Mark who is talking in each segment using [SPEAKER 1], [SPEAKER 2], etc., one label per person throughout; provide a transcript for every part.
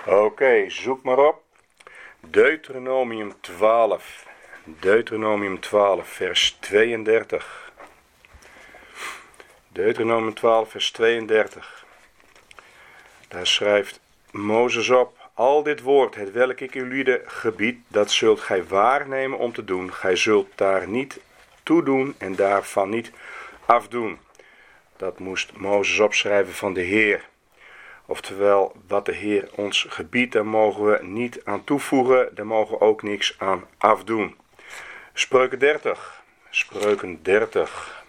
[SPEAKER 1] Oké, zoek maar op. Deuteronomium 12. Deuteronomium 12, vers 32. Deuteronomium 12, vers 32. Daar schrijft Mozes op: al dit woord, het welk ik u lieden gebied, dat zult gij waarnemen om te doen. Gij zult daar niet toedoen en daarvan niet afdoen. Dat moest Mozes opschrijven van de Heer. Oftewel, wat de Heer ons gebiedt, daar mogen we niet aan toevoegen, daar mogen we ook niks aan afdoen. Spreuken 30. Spreuken 30.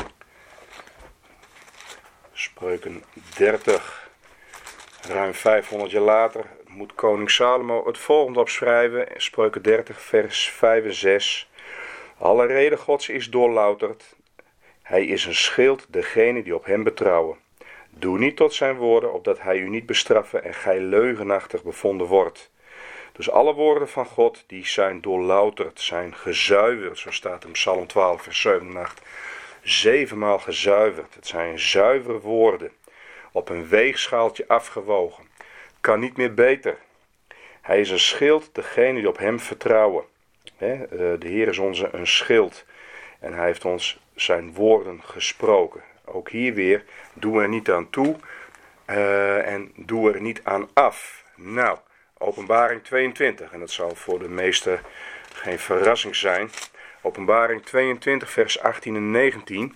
[SPEAKER 1] Spreuken 30. Ruim 500 jaar later moet koning Salomo het volgende opschrijven. Spreuken 30, vers 5 en 6. Alle reden Gods is doorlouterd. Hij is een schild, degene die op hem betrouwen. Doe niet tot zijn woorden, opdat hij u niet bestraffen en gij leugenachtig bevonden wordt. Dus alle woorden van God, die zijn doorlouterd, zijn gezuiverd. Zo staat in Psalm 12, vers 7 en 8. 7-maal gezuiverd. Het zijn zuivere woorden. Op een weegschaaltje afgewogen. Kan niet meer beter. Hij is een schild, degene die op hem vertrouwen. De Heer is onze een schild. En hij heeft ons zijn woorden gesproken. Ook hier weer, doe er niet aan toe en doe er niet aan af. Nou, Openbaring 22, en dat zal voor de meesten geen verrassing zijn. Openbaring 22, vers 18 en 19.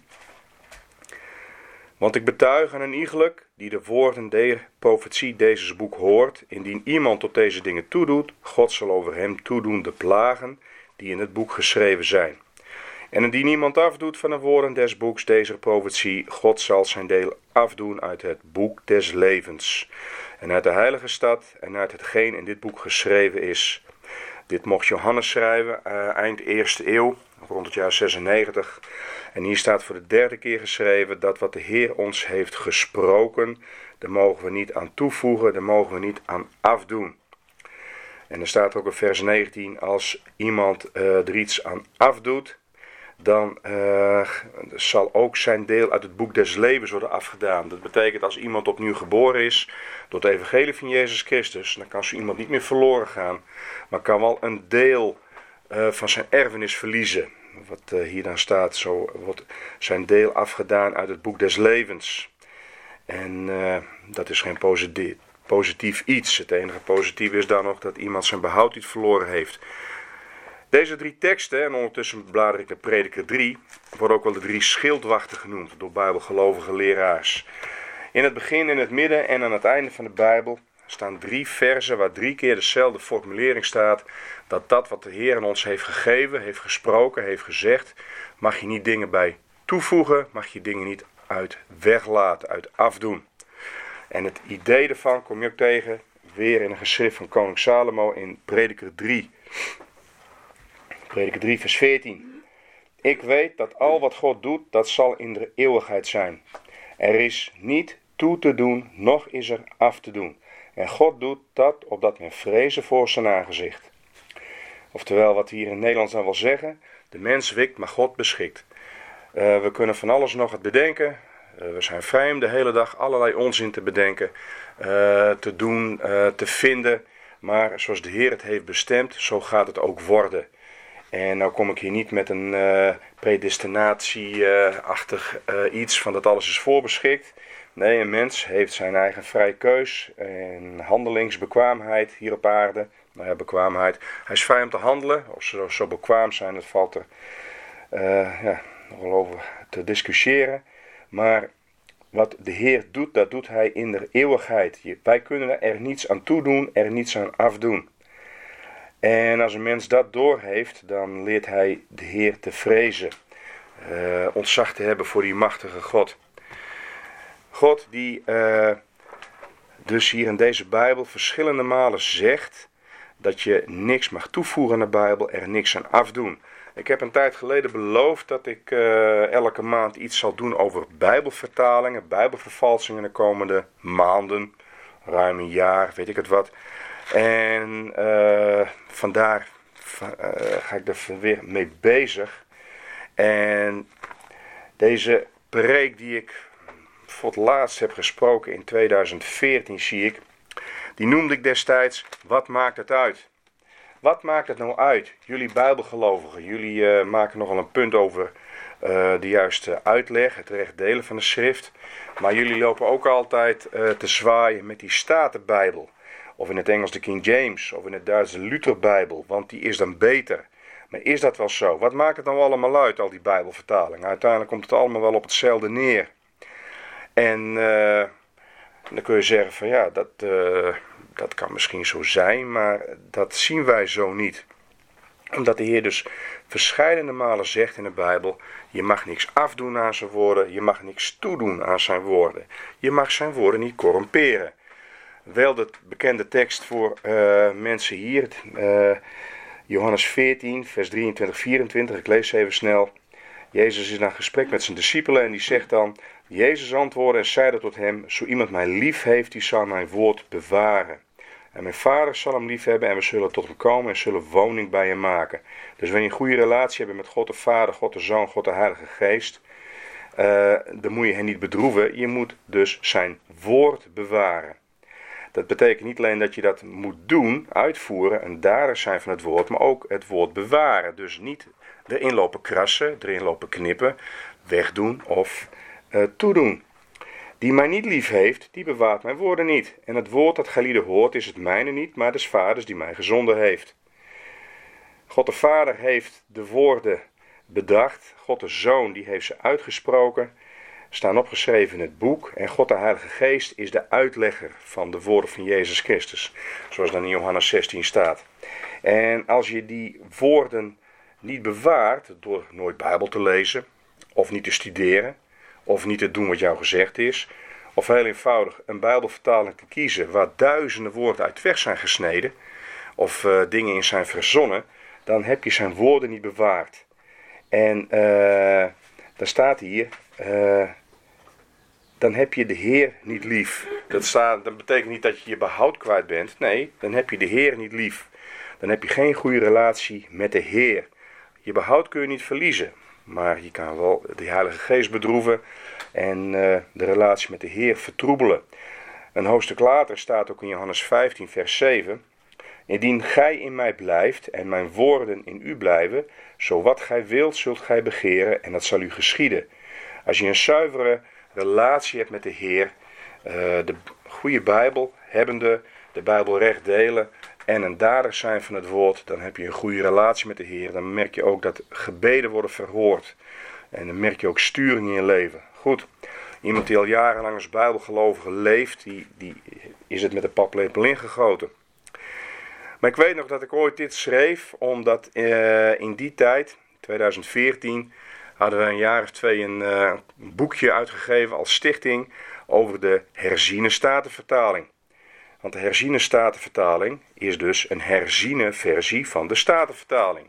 [SPEAKER 1] Want ik betuig aan een iegelijk die de woorden der profetie deze boek hoort, indien iemand tot deze dingen toedoet, God zal over hem toedoen de plagen die in het boek geschreven zijn. En indien iemand afdoet van de woorden des boeks deze profetie, God zal zijn deel afdoen uit het boek des levens. En uit de heilige stad en uit hetgeen in dit boek geschreven is. Dit mocht Johannes schrijven, eind eerste eeuw, rond het jaar 96. En hier staat voor de 3e keer geschreven dat wat de Heer ons heeft gesproken, daar mogen we niet aan toevoegen, daar mogen we niet aan afdoen. En er staat ook in vers 19, als iemand er iets aan afdoet, dan zal ook zijn deel uit het boek des levens worden afgedaan. Dat betekent als iemand opnieuw geboren is door het evangelie van Jezus Christus, dan kan zo iemand niet meer verloren gaan, maar kan wel een deel van zijn erfenis verliezen. Wat hier dan staat, zo wordt zijn deel afgedaan uit het boek des levens. En dat is geen positief iets. Het enige positief is dan nog dat iemand zijn behoud niet verloren heeft. Deze 3 teksten, en ondertussen blader ik naar Prediker 3, worden ook wel de 3 schildwachten genoemd door bijbelgelovige leraars. In het begin, in het midden en aan het einde van de Bijbel staan 3 verzen waar 3 keer dezelfde formulering staat. Dat wat de Heer aan ons heeft gegeven, heeft gesproken, heeft gezegd, mag je niet dingen bij toevoegen, mag je dingen niet uit weglaten, uit afdoen. En het idee daarvan kom je ook tegen weer in een geschrift van koning Salomo in Prediker 3. Prediker 3 vers 14. Ik weet dat al wat God doet, dat zal in de eeuwigheid zijn. Er is niet toe te doen, noch is er af te doen. En God doet dat opdat men vrezen voor zijn aangezicht. Oftewel, wat hier in het Nederlands dan wil zeggen, de mens wikt, maar God beschikt. We kunnen van alles nog het bedenken. We zijn vrij om de hele dag allerlei onzin te bedenken, te doen, te vinden. Maar zoals de Heer het heeft bestemd, zo gaat het ook worden. En nou kom ik hier niet met een predestinatie-achtig iets van dat alles is voorbeschikt. Nee, een mens heeft zijn eigen vrije keus en handelingsbekwaamheid hier op aarde. Nou ja, bekwaamheid. Hij is vrij om te handelen. Of ze zo bekwaam zijn, dat valt er nog wel over te discussiëren. Maar wat de Heer doet, dat doet hij in de eeuwigheid. Wij kunnen er niets aan toedoen, er niets aan afdoen. En als een mens dat doorheeft, dan leert hij de Heer te vrezen. Ontzag te hebben voor die machtige God. God die dus hier in deze Bijbel verschillende malen zegt dat je niks mag toevoegen aan de Bijbel, er niks aan afdoen. Ik heb een tijd geleden beloofd dat ik elke maand iets zal doen over Bijbelvertalingen, Bijbelvervalsingen de komende maanden, ruim een jaar, weet ik het wat. En vandaar ga ik er weer mee bezig. En deze preek die ik voor het laatst heb gesproken in 2014 zie ik Die noemde ik destijds, wat maakt het uit? Wat maakt het nou uit? Jullie bijbelgelovigen, jullie maken nogal een punt over de juiste uitleg, het recht delen van de schrift. Maar jullie lopen ook altijd te zwaaien met die Statenbijbel. Of in het Engels de King James, of in het Duits de Lutherbijbel, want die is dan beter. Maar is dat wel zo? Wat maakt het nou allemaal uit, al die bijbelvertalingen? Uiteindelijk komt het allemaal wel op hetzelfde neer. En dan kun je zeggen van ja, dat kan misschien zo zijn, maar dat zien wij zo niet. Omdat de Heer dus verscheidene malen zegt in de Bijbel, je mag niks afdoen aan zijn woorden, je mag niks toedoen aan zijn woorden. Je mag zijn woorden niet corrumperen. Wel de bekende tekst voor mensen hier, Johannes 14, vers 23, 24, ik lees even snel. Jezus is in een gesprek met zijn discipelen en die zegt dan, Jezus antwoordde en zeide tot hem, zo iemand mij lief heeft, die zal mijn woord bewaren. En mijn vader zal hem lief hebben en we zullen tot hem komen en zullen woning bij hem maken. Dus wanneer je een goede relatie hebt met God de Vader, God de Zoon, God de Heilige Geest, dan moet je hen niet bedroeven. Je moet dus zijn woord bewaren. Dat betekent niet alleen dat je dat moet doen, uitvoeren, een dader zijn van het woord, maar ook het woord bewaren. Dus niet erin lopen krassen, erin lopen knippen, wegdoen of toedoen. Die mij niet lief heeft, die bewaart mijn woorden niet. En het woord dat gij hoort is het mijne niet, maar des vaders die mij gezonden heeft. God de Vader heeft de woorden bedacht. God de Zoon die heeft ze uitgesproken. Staan opgeschreven in het boek. En God de Heilige Geest is de uitlegger van de woorden van Jezus Christus. Zoals dan in Johannes 16 staat. En als je die woorden niet bewaart door nooit Bijbel te lezen of niet te studeren, of niet te doen wat jou gezegd is, of heel eenvoudig een Bijbelvertaling te kiezen waar duizenden woorden uit weg zijn gesneden, of dingen in zijn verzonnen, dan heb je zijn woorden niet bewaard. En dan staat hier, dan heb je de Heer niet lief. Dat betekent niet dat je je behoud kwijt bent. Nee, dan heb je de Heer niet lief. Dan heb je geen goede relatie met de Heer. Je behoud kun je niet verliezen. Maar je kan wel de Heilige Geest bedroeven en de relatie met de Heer vertroebelen. Een hoofdstuk later staat ook in Johannes 15 vers 7. Indien gij in mij blijft en mijn woorden in u blijven, zo wat gij wilt zult gij begeren en dat zal u geschieden. Als je een zuivere relatie hebt met de Heer, de goede Bijbel hebbende, de Bijbel recht delen en een dader zijn van het woord, dan heb je een goede relatie met de Heer. Dan merk je ook dat gebeden worden verhoord. En dan merk je ook sturing in je leven. Goed, iemand die al jarenlang als Bijbelgelovige leeft, die is het met de paplepel ingegoten. Maar ik weet nog dat ik ooit dit schreef, omdat in die tijd, 2014, hadden we een jaar of twee een boekje uitgegeven als stichting over de herziene statenvertaling. Want de herziene statenvertaling is dus een herziene versie van de statenvertaling.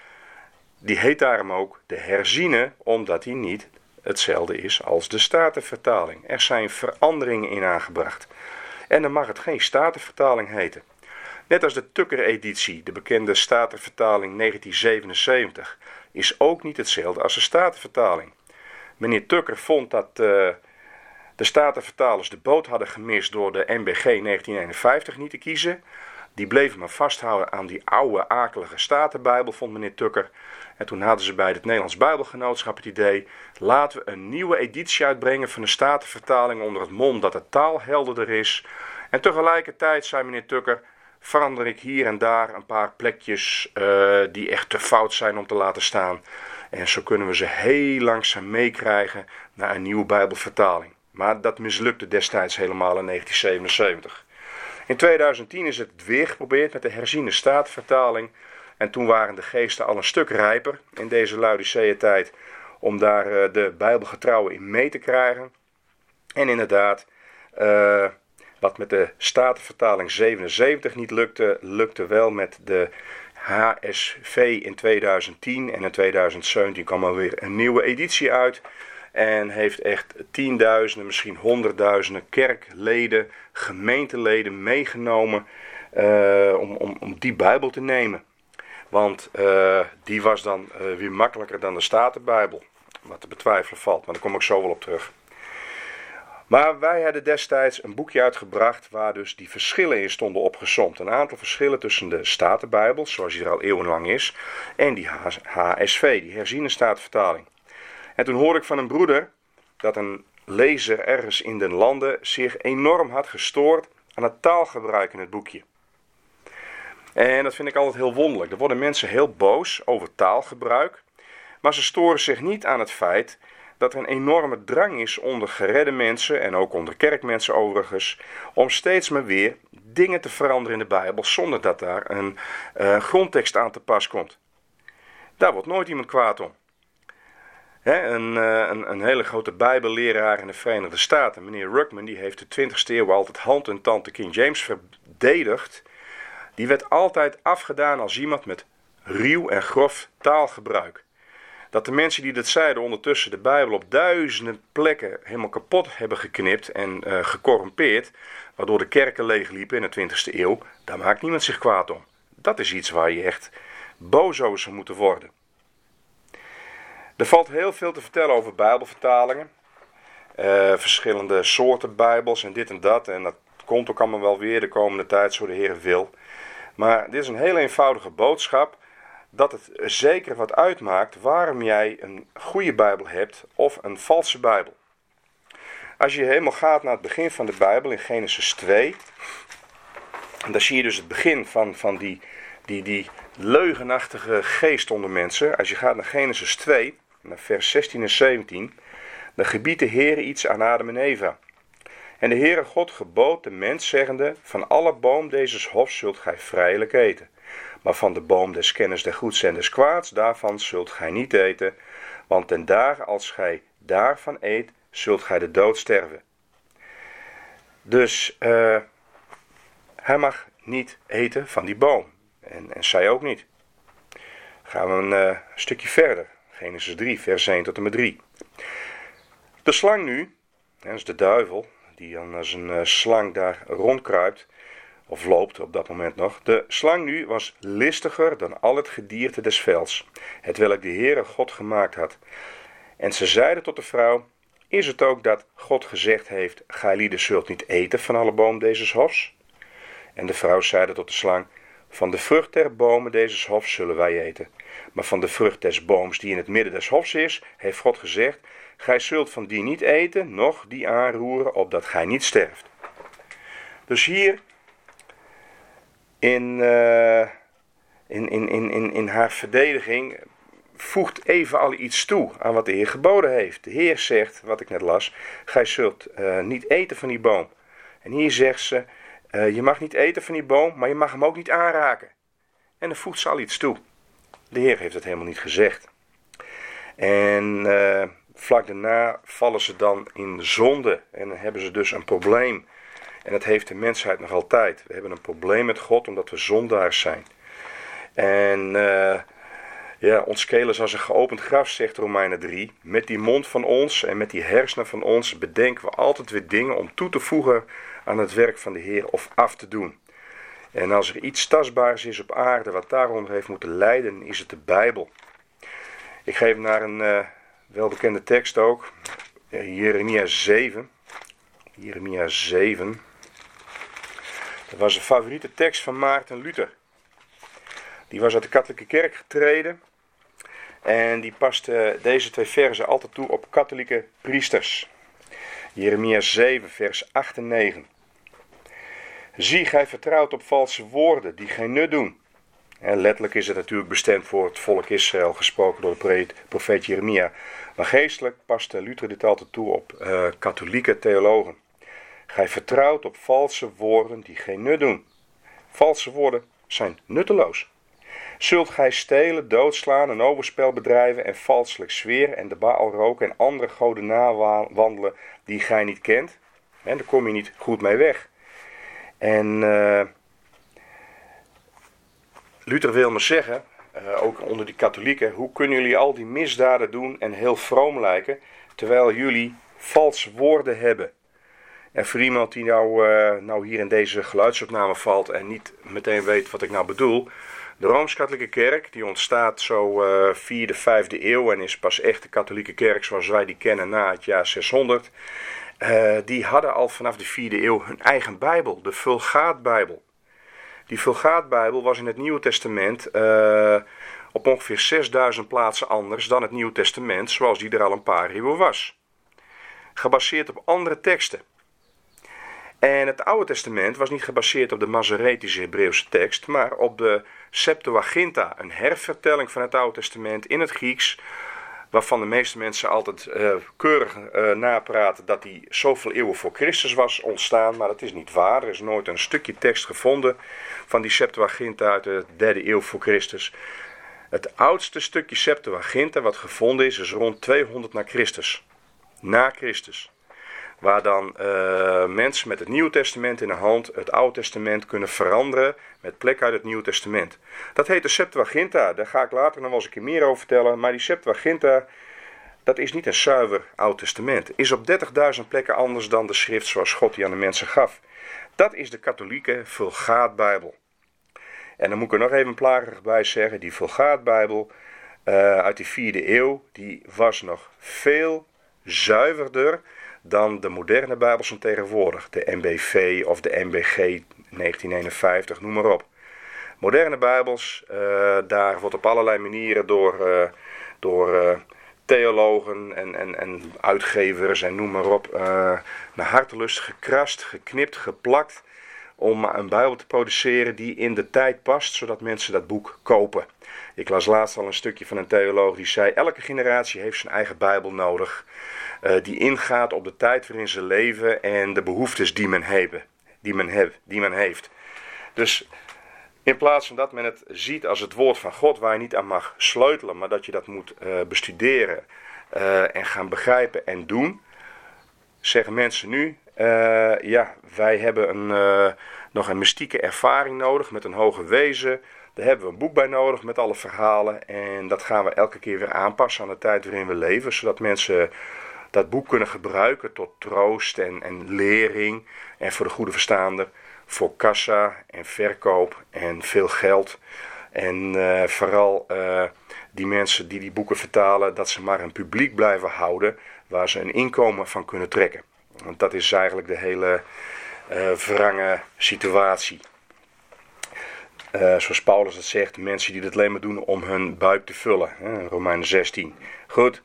[SPEAKER 1] Die heet daarom ook de herziene, omdat die niet hetzelfde is als de statenvertaling. Er zijn veranderingen in aangebracht. En dan mag het geen statenvertaling heten. Net als de Tucker-editie, de bekende statenvertaling 1977, is ook niet hetzelfde als de statenvertaling. Meneer Tucker vond dat de statenvertalers de boot hadden gemist door de NBG 1951 niet te kiezen. Die bleven maar vasthouden aan die oude, akelige Statenbijbel, vond meneer Tucker. En toen hadden ze bij het Nederlands Bijbelgenootschap het idee, laten we een nieuwe editie uitbrengen van de Statenvertaling onder het mom dat de taal helderder is. En tegelijkertijd zei meneer Tucker, verander ik hier en daar een paar plekjes die echt te fout zijn om te laten staan. En zo kunnen we ze heel langzaam meekrijgen naar een nieuwe Bijbelvertaling. Maar dat mislukte destijds helemaal in 1977. In 2010 is het weer geprobeerd met de herziene statenvertaling. En toen waren de geesten al een stuk rijper in deze Laodicea-tijd om daar de Bijbelgetrouwen in mee te krijgen. En inderdaad, wat met de Statenvertaling 77 niet lukte, lukte wel met de HSV in 2010. En in 2017 kwam er weer een nieuwe editie uit. En heeft echt tienduizenden, misschien honderdduizenden kerkleden, gemeenteleden meegenomen om die Bijbel te nemen. Want die was dan weer makkelijker dan de Statenbijbel. Wat te betwijfelen valt, maar daar kom ik zo wel op terug. Maar wij hadden destijds een boekje uitgebracht waar dus die verschillen in stonden opgesomd. Een aantal verschillen tussen de Statenbijbel, zoals die er al eeuwenlang is, en die HSV, die herziene statenvertaling. En toen hoorde ik van een broeder dat een lezer ergens in den landen zich enorm had gestoord aan het taalgebruik in het boekje. En dat vind ik altijd heel wonderlijk. Er worden mensen heel boos over taalgebruik, maar ze storen zich niet aan het feit dat er een enorme drang is onder geredde mensen en ook onder kerkmensen overigens, om steeds maar weer dingen te veranderen in de Bijbel zonder dat daar een grondtekst aan te pas komt. Daar wordt nooit iemand kwaad om. Een hele grote bijbelleraar in de Verenigde Staten, meneer Ruckman, die heeft de 20e eeuw altijd hand en tand de King James verdedigd. Die werd altijd afgedaan als iemand met ruw en grof taalgebruik. Dat de mensen die dat zeiden ondertussen de Bijbel op duizenden plekken helemaal kapot hebben geknipt en gecorrumpeerd, waardoor de kerken leegliepen in de 20e eeuw, daar maakt niemand zich kwaad om. Dat is iets waar je echt boos over zou moeten worden. Er valt heel veel te vertellen over Bijbelvertalingen. Verschillende soorten Bijbels en dit en dat. En dat komt ook allemaal wel weer de komende tijd, zo de Heer wil. Maar dit is een heel eenvoudige boodschap. Dat het zeker wat uitmaakt waarom jij een goede Bijbel hebt of een valse Bijbel. Als je helemaal gaat naar het begin van de Bijbel in Genesis 2. Dan zie je dus het begin van die leugenachtige geest onder mensen. Als je gaat naar Genesis 2, naar vers 16 en 17. Dan gebiedt de Heer iets aan Adam en Eva. En de Heere God gebood de mens zeggende: van alle boom dezes hofs zult gij vrijelijk eten. Maar van de boom des kennis der goeds en des kwaads, daarvan zult gij niet eten. Want ten dagen als gij daarvan eet, zult gij de dood sterven. Dus hij mag niet eten van die boom. En zij ook niet. Gaan we een stukje verder. Genesis 3, vers 1 tot en met 3. De slang nu, dat is de duivel, die dan als een slang daar rondkruipt, of loopt op dat moment nog. De slang nu was listiger dan al het gedierte des velds, hetwelk de Heere God gemaakt had. En ze zeiden tot de vrouw: is het ook dat God gezegd heeft: gijlieden zult niet eten van alle boom dezes hofs? En de vrouw zeide tot de slang: van de vrucht der bomen dezes hofs zullen wij eten. Maar van de vrucht des booms die in het midden des hofs is, heeft God gezegd: gij zult van die niet eten, noch die aanroeren, opdat gij niet sterft. Dus hier in haar verdediging voegt Eva al iets toe aan wat de Heer geboden heeft. De Heer zegt, wat ik net las: gij zult niet eten van die boom. En hier zegt ze: je mag niet eten van die boom, maar je mag hem ook niet aanraken. En dan voegt ze al iets toe. De Heer heeft het helemaal niet gezegd. En vlak daarna vallen ze dan in zonde. En dan hebben ze dus een probleem. En dat heeft de mensheid nog altijd. We hebben een probleem met God omdat we zondaars zijn. En ons keel is als een geopend graf, zegt Romeinen 3. Met die mond van ons en met die hersenen van ons bedenken we altijd weer dingen om toe te voegen aan het werk van de Heer of af te doen. En als er iets tastbaars is op aarde wat daaronder heeft moeten lijden, is het de Bijbel. Ik geef naar een welbekende tekst ook. Jeremia 7. Jeremia 7. Dat was een favoriete tekst van Maarten Luther. Die was uit de katholieke kerk getreden. En die paste deze twee verzen altijd toe op katholieke priesters. Jeremia 7, vers 8 en 9. Zie, gij vertrouwt op valse woorden die geen nut doen. En letterlijk is het natuurlijk bestemd voor het volk Israël, gesproken door de profeet Jeremia. Maar geestelijk paste Luther dit altijd toe op katholieke theologen. Gij vertrouwt op valse woorden die geen nut doen. Valse woorden zijn nutteloos. Zult gij stelen, doodslaan, een overspel bedrijven en valselijk zweren en de Baal roken en andere goden nawandelen die gij niet kent? En daar kom je niet goed mee weg. En Luther wil maar zeggen, ook onder die katholieken: hoe kunnen jullie al die misdaden doen en heel vroom lijken, terwijl jullie valse woorden hebben? En voor iemand die nou hier in deze geluidsopname valt en niet meteen weet wat ik nou bedoel: de Rooms-Katholieke Kerk, die ontstaat zo 4e, 5e eeuw en is pas echt de katholieke kerk zoals wij die kennen na het jaar 600. die hadden al vanaf de 4e eeuw hun eigen Bijbel, de Vulgaatbijbel. Die Vulgaatbijbel was in het Nieuwe Testament op ongeveer 6000 plaatsen anders dan het Nieuwe Testament, zoals die er al een paar eeuwen was. Gebaseerd op andere teksten. En het Oude Testament was niet gebaseerd op de Masoretische Hebreeuwse tekst, maar op de Septuaginta, een hervertelling van het Oude Testament in het Grieks, waarvan de meeste mensen altijd keurig napraten dat die zoveel eeuwen voor Christus was ontstaan, maar dat is niet waar. Er is nooit een stukje tekst gevonden van die Septuaginta uit de 3e eeuw voor Christus. Het oudste stukje Septuaginta wat gevonden is rond 200 na Christus. Na Christus. Waar dan mensen met het Nieuwe Testament in de hand het Oude Testament kunnen veranderen met plek uit het Nieuwe Testament. Dat heet de Septuaginta. Daar ga ik later nog wel eens een keer meer over vertellen. Maar die Septuaginta, dat is niet een zuiver Oud Testament. Is op 30.000 plekken anders dan de schrift zoals God die aan de mensen gaf. Dat is de katholieke Vulgaatbijbel. En dan moet ik er nog even plagerig bij zeggen. Die Vulgaatbijbel uit de 4e eeuw, die was nog veel zuiverder dan de moderne Bijbels van tegenwoordig. De MBV of de MBG 1951, noem maar op. Moderne Bijbels, daar wordt op allerlei manieren door theologen en uitgevers en noem maar op naar hartelust gekrast, geknipt, geplakt om een Bijbel te produceren die in de tijd past, zodat mensen dat boek kopen. Ik las laatst al een stukje van een theoloog die zei: elke generatie heeft zijn eigen Bijbel nodig, die ingaat op de tijd waarin ze leven en de behoeftes die men heeft. Dus in plaats van dat men het ziet als het woord van God waar je niet aan mag sleutelen, maar dat je dat moet bestuderen en gaan begrijpen en doen, zeggen mensen nu, wij hebben nog een mystieke ervaring nodig met een hoger wezen. Daar hebben we een boek bij nodig met alle verhalen. En dat gaan we elke keer weer aanpassen aan de tijd waarin we leven. Zodat mensen dat boek kunnen gebruiken tot troost en lering. En voor de goede verstaander, voor kassa en verkoop en veel geld. En vooral die mensen die boeken vertalen, dat ze maar een publiek blijven houden waar ze een inkomen van kunnen trekken. Want dat is eigenlijk de hele wrange situatie. Zoals Paulus het zegt, mensen die dit alleen maar doen om hun buik te vullen. Romeinen 16. Goed.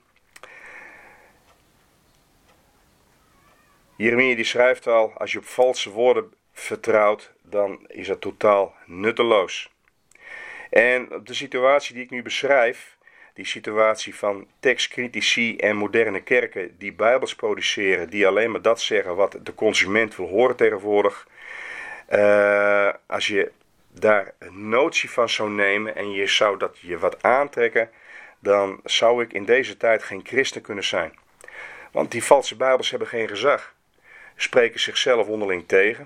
[SPEAKER 1] Jeremia die schrijft al, als je op valse woorden vertrouwt, dan is dat totaal nutteloos. En de situatie die ik nu beschrijf, die situatie van tekstcritici en moderne kerken die Bijbels produceren, die alleen maar dat zeggen wat de consument wil horen tegenwoordig. Als je daar een notie van zou nemen en je zou dat je wat aantrekken, dan zou ik in deze tijd geen christen kunnen zijn. Want die valse Bijbels hebben geen gezag. Spreken zichzelf onderling tegen.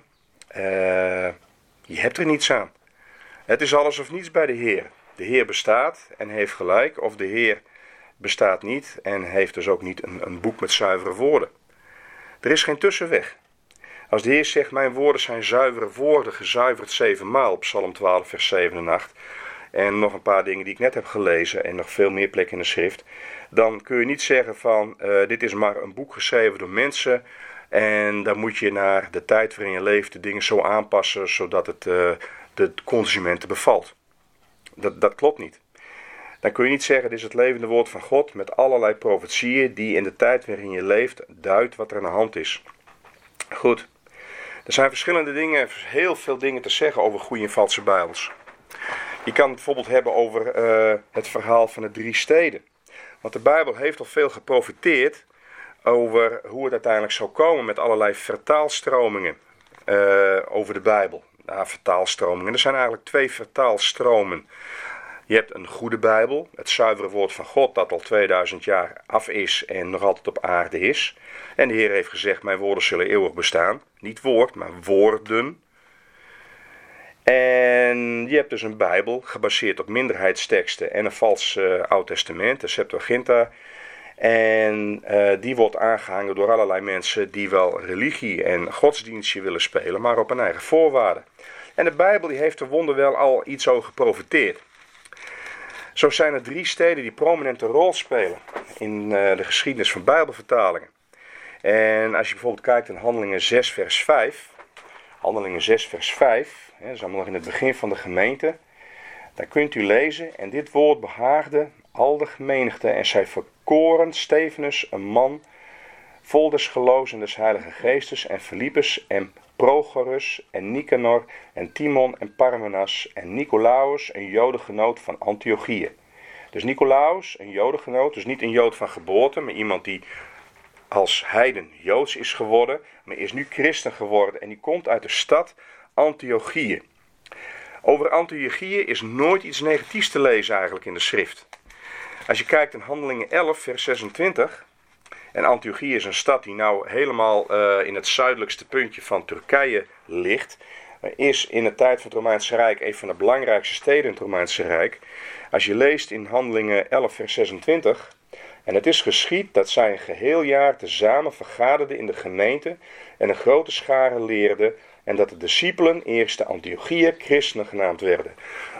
[SPEAKER 1] Je hebt er niets aan. Het is alles of niets bij de Heer. De Heer bestaat en heeft gelijk, of de Heer bestaat niet en heeft dus ook niet een boek met zuivere woorden. Er is geen tussenweg. Als de Heer zegt, mijn woorden zijn zuivere woorden, gezuiverd 7 maal, op Psalm 12 vers 7 en 8, en nog een paar dingen die ik net heb gelezen en nog veel meer plekken in de schrift, dan kun je niet zeggen van, dit is maar een boek geschreven door mensen en dan moet je naar de tijd waarin je leeft de dingen zo aanpassen, zodat het de consumenten bevalt. Dat klopt niet. Dan kun je niet zeggen, dit is het levende woord van God met allerlei profetieën die in de tijd waarin je leeft duidt wat er aan de hand is. Goed. Er zijn verschillende dingen, heel veel dingen te zeggen over goede en valse Bijbels. Je kan het bijvoorbeeld hebben over het verhaal van de 3 steden. Want de Bijbel heeft al veel geprofiteerd over hoe het uiteindelijk zou komen met allerlei vertaalstromingen over de Bijbel. Vertaalstromingen. Er zijn eigenlijk 2 vertaalstromen. Je hebt een goede Bijbel, het zuivere woord van God dat al 2000 jaar af is en nog altijd op aarde is. En de Heer heeft gezegd, mijn woorden zullen eeuwig bestaan. Niet woord, maar woorden. En je hebt dus een Bijbel gebaseerd op minderheidsteksten en een vals Oud Testament, de Septuaginta. En die wordt aangehangen door allerlei mensen die wel religie en godsdienstje willen spelen, maar op hun eigen voorwaarden. En de Bijbel die heeft er wonderwel al iets over geprofiteerd. Zo zijn er 3 steden die prominente rol spelen in de geschiedenis van Bijbelvertalingen. En als je bijvoorbeeld kijkt in Handelingen 6 vers 5. Handelingen 6 vers 5. Dat is allemaal nog in het begin van de gemeente. Daar kunt u lezen. En dit woord behaagde al de gemenigte. En zij verkoren Stefanus, een man vol des geloofs en des heilige geestes. En Philippus en Prochorus en Nicanor en Timon en Parmenas en Nicolaus, een jodengenoot van Antiochië. Dus Nicolaus, een jodengenoot, dus niet een jood van geboorte, maar iemand die als heiden joods is geworden, maar is nu christen geworden en die komt uit de stad Antiochië. Over Antiochië is nooit iets negatiefs te lezen eigenlijk in de schrift. Als je kijkt in Handelingen 11 vers 26, en Antiochië is een stad die nou helemaal in het zuidelijkste puntje van Turkije ligt, is in de tijd van het Romeinse Rijk een van de belangrijkste steden in het Romeinse Rijk. Als je leest in Handelingen 11 vers 26, en het is geschied dat zij een geheel jaar tezamen vergaderden in de gemeente en een grote schare leerden en dat de discipelen eerst de Antiochiër christenen genaamd werden.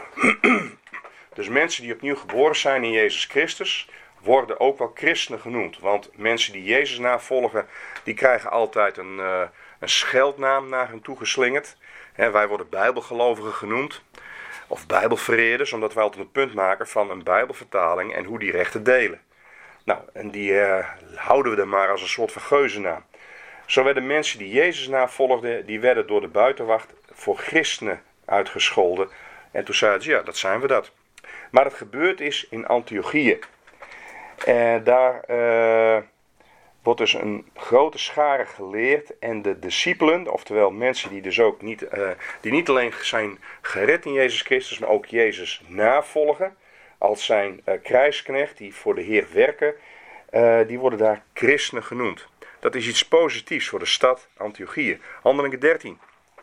[SPEAKER 1] Dus mensen die opnieuw geboren zijn in Jezus Christus worden ook wel christenen genoemd. Want mensen die Jezus navolgen, die krijgen altijd een scheldnaam naar hen toegeslingerd. Wij worden bijbelgelovigen genoemd. Of bijbelvereerders, omdat wij altijd een punt maken van een bijbelvertaling en hoe die rechten delen. Nou, en die houden we er maar als een soort van geuzennaam. Zo werden mensen die Jezus navolgden, die werden door de buitenwacht voor christenen uitgescholden. En toen zeiden ze, ja, dat zijn we dat. Maar het gebeurd is in Antiochië. Daar wordt dus een grote schare geleerd en de discipelen, oftewel mensen die dus ook niet alleen zijn gered in Jezus Christus, maar ook Jezus navolgen, als zijn krijgsknecht die voor de Heer werken, die worden daar christenen genoemd. Dat is iets positiefs voor de stad Antiochië. Handelingen 13.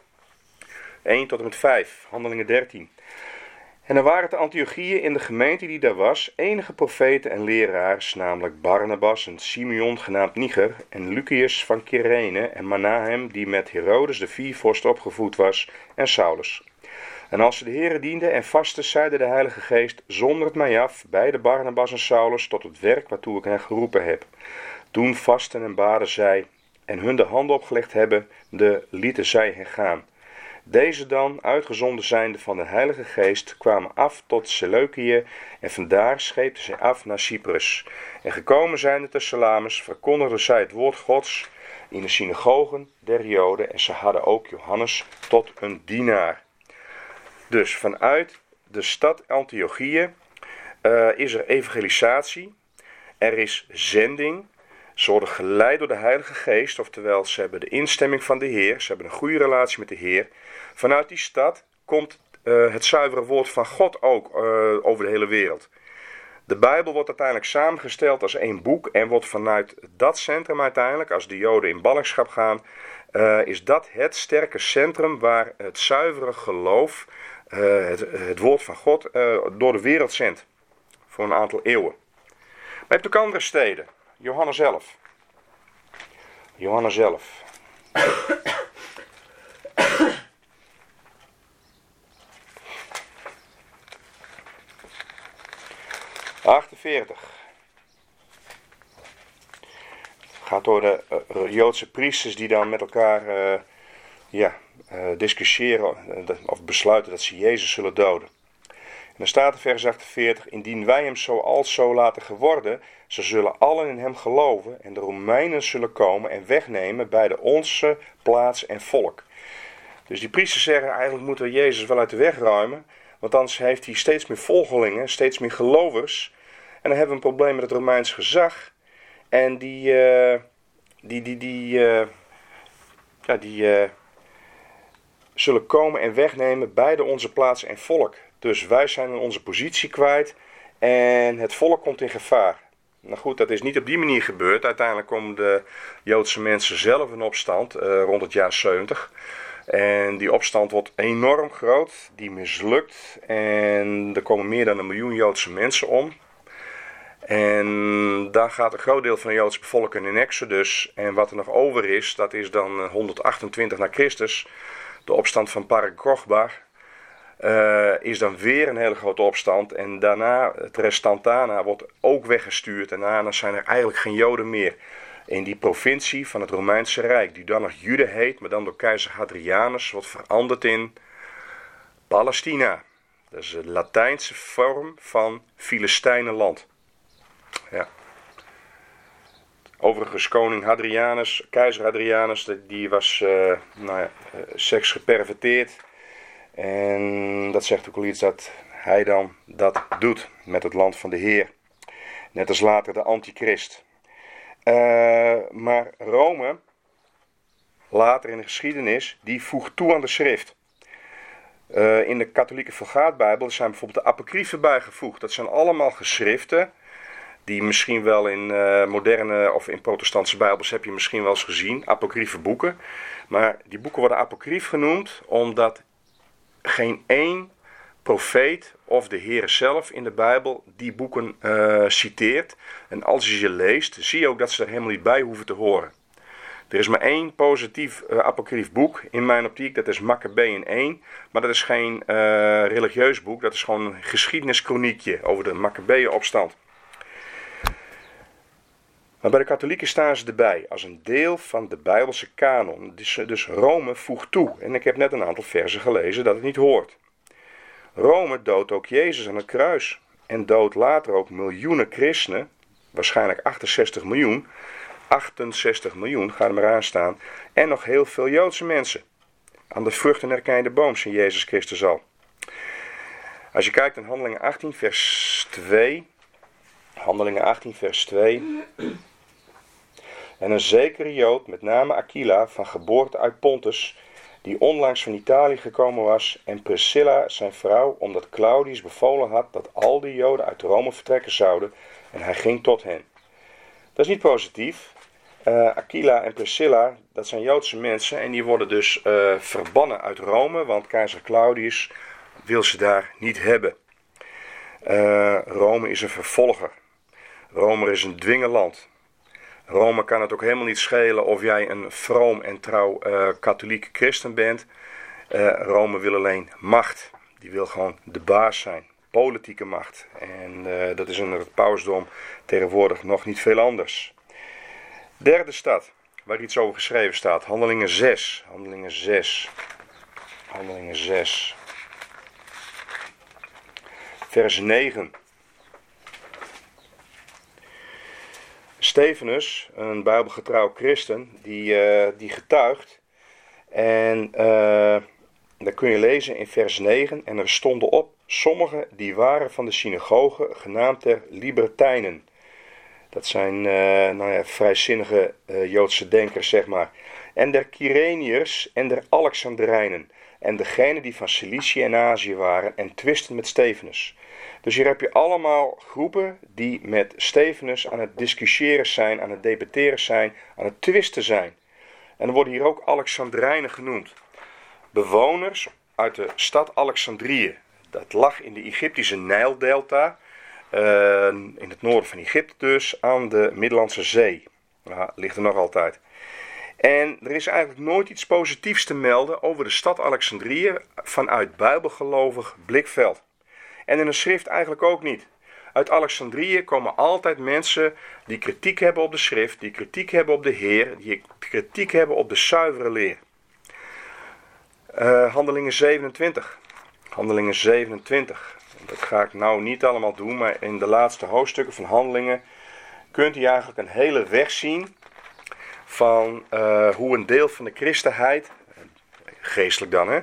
[SPEAKER 1] 1 tot en met 5. Handelingen 13. En er waren te Antiochië in de gemeente die daar was enige profeten en leraars, namelijk Barnabas en Simeon genaamd Niger en Lucius van Kyrene en Manahem die met Herodes de viervorst opgevoed was en Saulus. En als ze de Here dienden en vasten, zeide de Heilige Geest, zonder het mij af, beide Barnabas en Saulus tot het werk waartoe ik hen geroepen heb. Toen vasten en baden zij en hun de handen opgelegd hebben, lieten zij hen gaan. Deze dan, uitgezonden zijnde van de Heilige Geest, kwamen af tot Seleukië en vandaar scheepten zij af naar Cyprus. En gekomen zijnde te Salamis, verkondigden zij het woord Gods in de synagogen der Joden en ze hadden ook Johannes tot een dienaar. Dus vanuit de stad Antiochië is er evangelisatie, er is zending. Ze worden geleid door de Heilige Geest, oftewel ze hebben de instemming van de Heer, ze hebben een goede relatie met de Heer. Vanuit die stad komt het zuivere woord van God ook over de hele wereld. De Bijbel wordt uiteindelijk samengesteld als één boek en wordt vanuit dat centrum uiteindelijk, als de Joden in ballingschap gaan, is dat het sterke centrum waar het zuivere geloof, het woord van God, door de wereld zendt. Voor een aantal eeuwen. Maar je hebt ook andere steden. Johannes 11. Johannes 11. Gaat door de Joodse priesters die dan met elkaar discussiëren of besluiten dat ze Jezus zullen doden. En dan staat in vers 48, indien wij hem zo laten geworden, ze zullen allen in hem geloven en de Romeinen zullen komen en wegnemen bij de onze plaats en volk. Dus die priesters zeggen, eigenlijk moeten we Jezus wel uit de weg ruimen, want anders heeft hij steeds meer volgelingen, steeds meer gelovers. En dan hebben we een probleem met het Romeins gezag. En die zullen komen en wegnemen beide onze plaats en volk. Dus wij zijn in onze positie kwijt en het volk komt in gevaar. Nou goed, dat is niet op die manier gebeurd. Uiteindelijk komen de Joodse mensen zelf in opstand rond het jaar 70. En die opstand wordt enorm groot, die mislukt. En er komen meer dan 1 miljoen Joodse mensen om. En daar gaat een groot deel van de Joodse bevolking in Exodus. En wat er nog over is, dat is dan 128 na Christus. De opstand van Bar Kokhba is dan weer een hele grote opstand. En daarna, het restant daarna, wordt ook weggestuurd. En daarna zijn er eigenlijk geen Joden meer. in die provincie van het Romeinse Rijk, die dan nog Juda heet, maar dan door keizer Hadrianus wordt veranderd in Palestina. Dat is de Latijnse vorm van Filistijnenland. Ja. Overigens, koning Hadrianus, keizer Hadrianus, die was seks geperverteerd. En dat zegt ook al iets dat hij dan dat doet met het land van de Heer. Net als later de antichrist. Maar Rome, later in de geschiedenis, die voegt toe aan de schrift. In de katholieke Vulgaatbijbel zijn bijvoorbeeld de apocryfen bijgevoegd. Dat zijn allemaal geschriften die misschien wel in moderne of in protestantse bijbels heb je misschien wel eens gezien. Apocryfe boeken. Maar die boeken worden apocryf genoemd omdat geen één profeet of de Heer zelf in de Bijbel die boeken citeert. En als je ze leest, zie je ook dat ze er helemaal niet bij hoeven te horen. Er is maar één positief apocryf boek in mijn optiek, dat is Makkabeeën 1. Maar dat is geen religieus boek, dat is gewoon een geschiedeniskroniekje over de Makkabeeën opstand. Maar bij de katholieken staan ze erbij als een deel van de Bijbelse kanon. Dus Rome voegt toe. En ik heb net een aantal versen gelezen dat het niet hoort. Rome doodt ook Jezus aan het kruis. En doodt later ook miljoenen christenen. Waarschijnlijk 68 miljoen. 68 miljoen, ga er maar aan staan. En nog heel veel Joodse mensen. Aan de vruchten herkende boom zijn Jezus Christus al. Als je kijkt in Handelingen 18 vers 2. Handelingen 18 vers 2. En een zekere Jood, met name Aquila, van geboorte uit Pontus, die onlangs van Italië gekomen was, en Priscilla zijn vrouw, omdat Claudius bevolen had dat al die Joden uit Rome vertrekken zouden, en hij ging tot hen. Dat is niet positief. Aquila en Priscilla, dat zijn Joodse mensen en die worden dus verbannen uit Rome, want keizer Claudius wil ze daar niet hebben. Rome is een vervolger. Rome is een dwingeland. Rome kan het ook helemaal niet schelen of jij een vroom en trouw katholiek christen bent. Rome wil alleen macht. Die wil gewoon de baas zijn. Politieke macht. En dat is in het pausdom tegenwoordig nog niet veel anders. Derde stad, waar iets over geschreven staat. Handelingen 6. Handelingen 6. Handelingen 6. Vers 9. Stefanus, een bijbelgetrouw christen, die getuigt. En dat kun je lezen in vers 9. En er stonden op sommigen die waren van de synagoge, genaamd der Libertijnen. Dat zijn vrijzinnige Joodse denkers, zeg maar. En der Kyreniërs en der Alexandrijnen. En degenen die van Cilicië en Azië waren en twisten met Stefanus. Dus hier heb je allemaal groepen die met Stefanus aan het discussiëren zijn, aan het debatteren zijn, aan het twisten zijn. En er worden hier ook Alexandrijnen genoemd. Bewoners uit de stad Alexandrië. Dat lag in de Egyptische Nijldelta, in het noorden van Egypte dus, aan de Middellandse Zee. Ja, ligt er nog altijd. En er is eigenlijk nooit iets positiefs te melden over de stad Alexandrië vanuit bijbelgelovig blikveld. En in de schrift eigenlijk ook niet. Uit Alexandrië komen altijd mensen die kritiek hebben op de schrift, die kritiek hebben op de Heer, die kritiek hebben op de zuivere leer. Handelingen 27. Handelingen 27. Dat ga ik nou niet allemaal doen, maar in de laatste hoofdstukken van Handelingen kunt u eigenlijk een hele weg zien van hoe een deel van de christenheid, geestelijk dan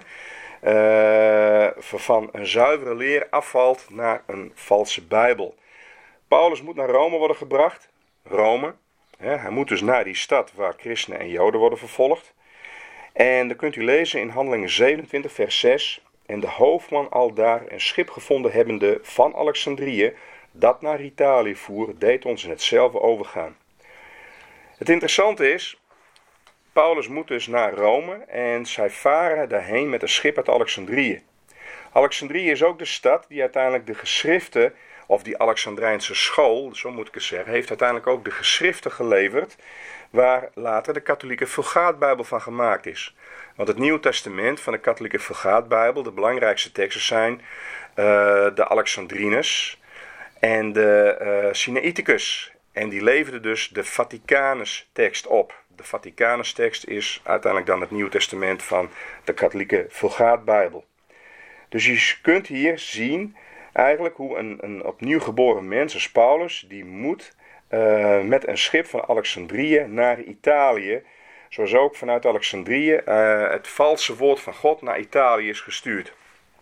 [SPEAKER 1] van een zuivere leer afvalt naar een valse Bijbel. Paulus moet naar Rome worden gebracht. Rome. Hij moet dus naar die stad waar christenen en joden worden vervolgd. En dan kunt u lezen in Handelingen 27 vers 6. En de hoofdman aldaar een schip gevonden hebbende van Alexandrië, dat naar Italië voer, deed ons in hetzelfde overgaan. Het interessante is, Paulus moet dus naar Rome en zij varen daarheen met een schip uit Alexandrië. Alexandrië is ook de stad die uiteindelijk de geschriften, of die Alexandrijnse school, zo moet ik het zeggen, heeft uiteindelijk ook de geschriften geleverd, waar later de katholieke Vulgaatbijbel van gemaakt is. Want het Nieuwe Testament van de katholieke Vulgaatbijbel, de belangrijkste teksten zijn de Alexandrinus en de Sinaiticus. En die leverde dus de Vaticanus-tekst op. De Vaticanus-tekst is uiteindelijk dan het Nieuwe Testament van de katholieke Vulgaatbijbel. Dus je kunt hier zien eigenlijk hoe een opnieuw geboren mens als Paulus, die moet met een schip van Alexandrië naar Italië, zoals ook vanuit Alexandrië het valse woord van God naar Italië is gestuurd.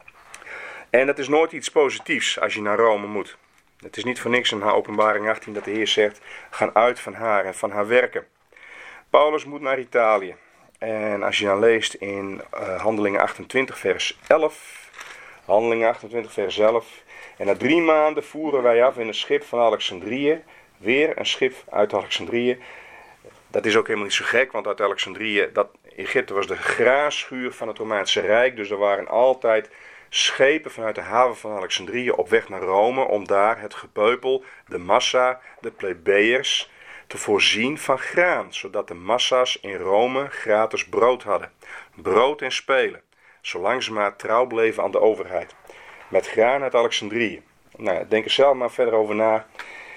[SPEAKER 1] En dat is nooit iets positiefs als je naar Rome moet. Het is niet voor niks in haar Openbaring 18 dat de Heer zegt, gaan uit van haar en van haar werken. Paulus moet naar Italië. En als je dan leest in Handelingen 28 vers 11. Handelingen 28 vers 11. En na 3 maanden voeren wij af in een schip van Alexandrië. Weer een schip uit Alexandrië. Dat is ook helemaal niet zo gek, want uit Alexandrië, Egypte was de graanschuur van het Romeinse Rijk. Dus er waren altijd schepen vanuit de haven van Alexandrië op weg naar Rome om daar het gepeupel, de massa, de plebeiers te voorzien van graan, zodat de massa's in Rome gratis brood hadden. Brood en spelen, zolang ze maar trouw bleven aan de overheid. Met graan uit Alexandrië. Nou, denk er zelf maar verder over na.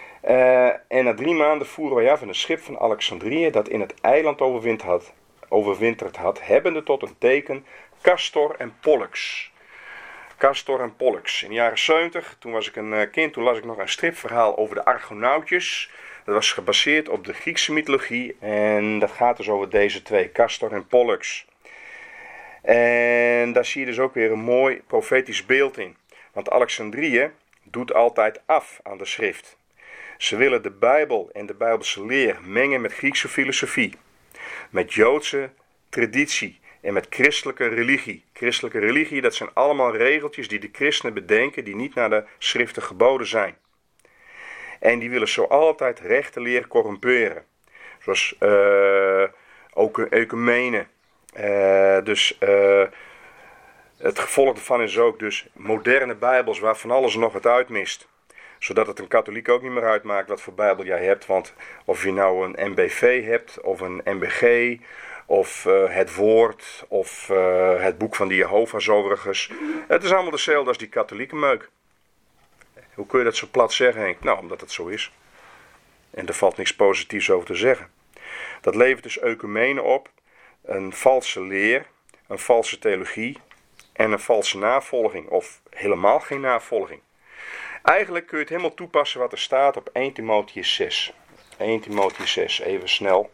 [SPEAKER 1] En na 3 maanden voeren wij af in een schip van Alexandrië dat in het eiland overwinterd had, hebbende tot een teken Castor en Pollux. Castor en Pollux. In de jaren 70, toen was ik een kind, toen las ik nog een stripverhaal over de Argonautjes. Dat was gebaseerd op de Griekse mythologie en dat gaat dus over deze 2, Castor en Pollux. En daar zie je dus ook weer een mooi profetisch beeld in. Want Alexandrië doet altijd af aan de schrift. Ze willen de Bijbel en de Bijbelse leer mengen met Griekse filosofie, met Joodse traditie en met christelijke religie. Christelijke religie, dat zijn allemaal regeltjes die de christenen bedenken die niet naar de schriften geboden zijn. En die willen zo altijd rechte leer corrumperen. Zoals ook ecumene. Het gevolg daarvan is ook dus moderne Bijbels waar van alles nog wat uitmist. Zodat het een katholiek ook niet meer uitmaakt wat voor Bijbel jij hebt. Want of je nou een MBV hebt of een MBG of het woord of het boek van de Jehovah's overigens. Het is allemaal hetzelfde als die katholieke meuk. Hoe kun je dat zo plat zeggen, Henk? Nou, omdat het zo is. En er valt niks positiefs over te zeggen. Dat levert dus ecumene op. Een valse leer, een valse theologie en een valse navolging. Of helemaal geen navolging. Eigenlijk kun je het helemaal toepassen wat er staat op 1 Timotheüs 6. 1 Timotheüs 6, even snel.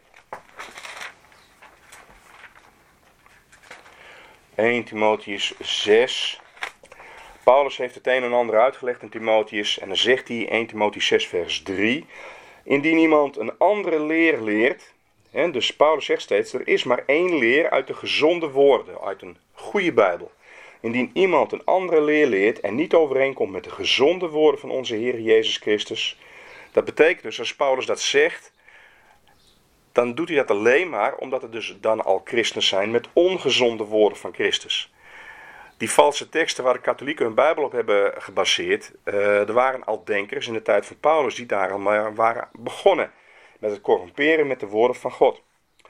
[SPEAKER 1] 1 Timotheüs 6. Paulus heeft het een en ander uitgelegd in Timotheüs. En dan zegt hij 1 Timotheüs 6 vers 3. Indien iemand een andere leer leert. Dus Paulus zegt steeds, er is maar 1 leer uit de gezonde woorden. Uit een goede Bijbel. Indien iemand een andere leer leert en niet overeenkomt met de gezonde woorden van onze Heer Jezus Christus. Dat betekent dus, als Paulus dat zegt, dan doet hij dat alleen maar omdat er dus dan al christenen zijn met ongezonde woorden van Christus. Die valse teksten waar de katholieken hun Bijbel op hebben gebaseerd, er waren al denkers in de tijd van Paulus die daar al maar waren begonnen met het corrumperen met de woorden van God.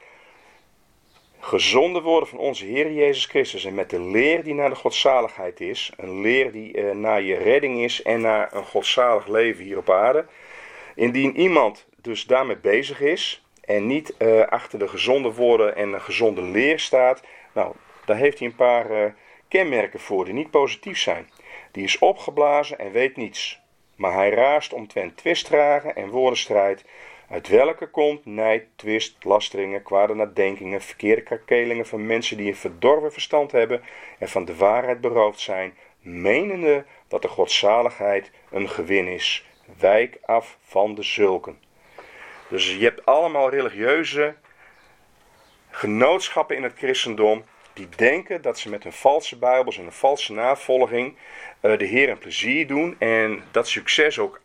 [SPEAKER 1] Gezonde woorden van onze Heer Jezus Christus en met de leer die naar de godzaligheid is, een leer die naar je redding is en naar een godzalig leven hier op aarde. Indien iemand dus daarmee bezig is en niet achter de gezonde woorden en een gezonde leer staat, nou, daar heeft hij een paar kenmerken voor die niet positief zijn. Die is opgeblazen en weet niets, maar hij raast omtrent twistdragen en woordenstrijd, uit welke komt nijd, twist, lasteringen, kwade nadenkingen, verkeerde kakelingen van mensen die een verdorven verstand hebben en van de waarheid beroofd zijn, menende dat de godzaligheid een gewin is. Wijk af van de zulken. Dus je hebt allemaal religieuze genootschappen in het christendom die denken dat ze met hun valse bijbels en een valse navolging de Heer een plezier doen en dat succes ook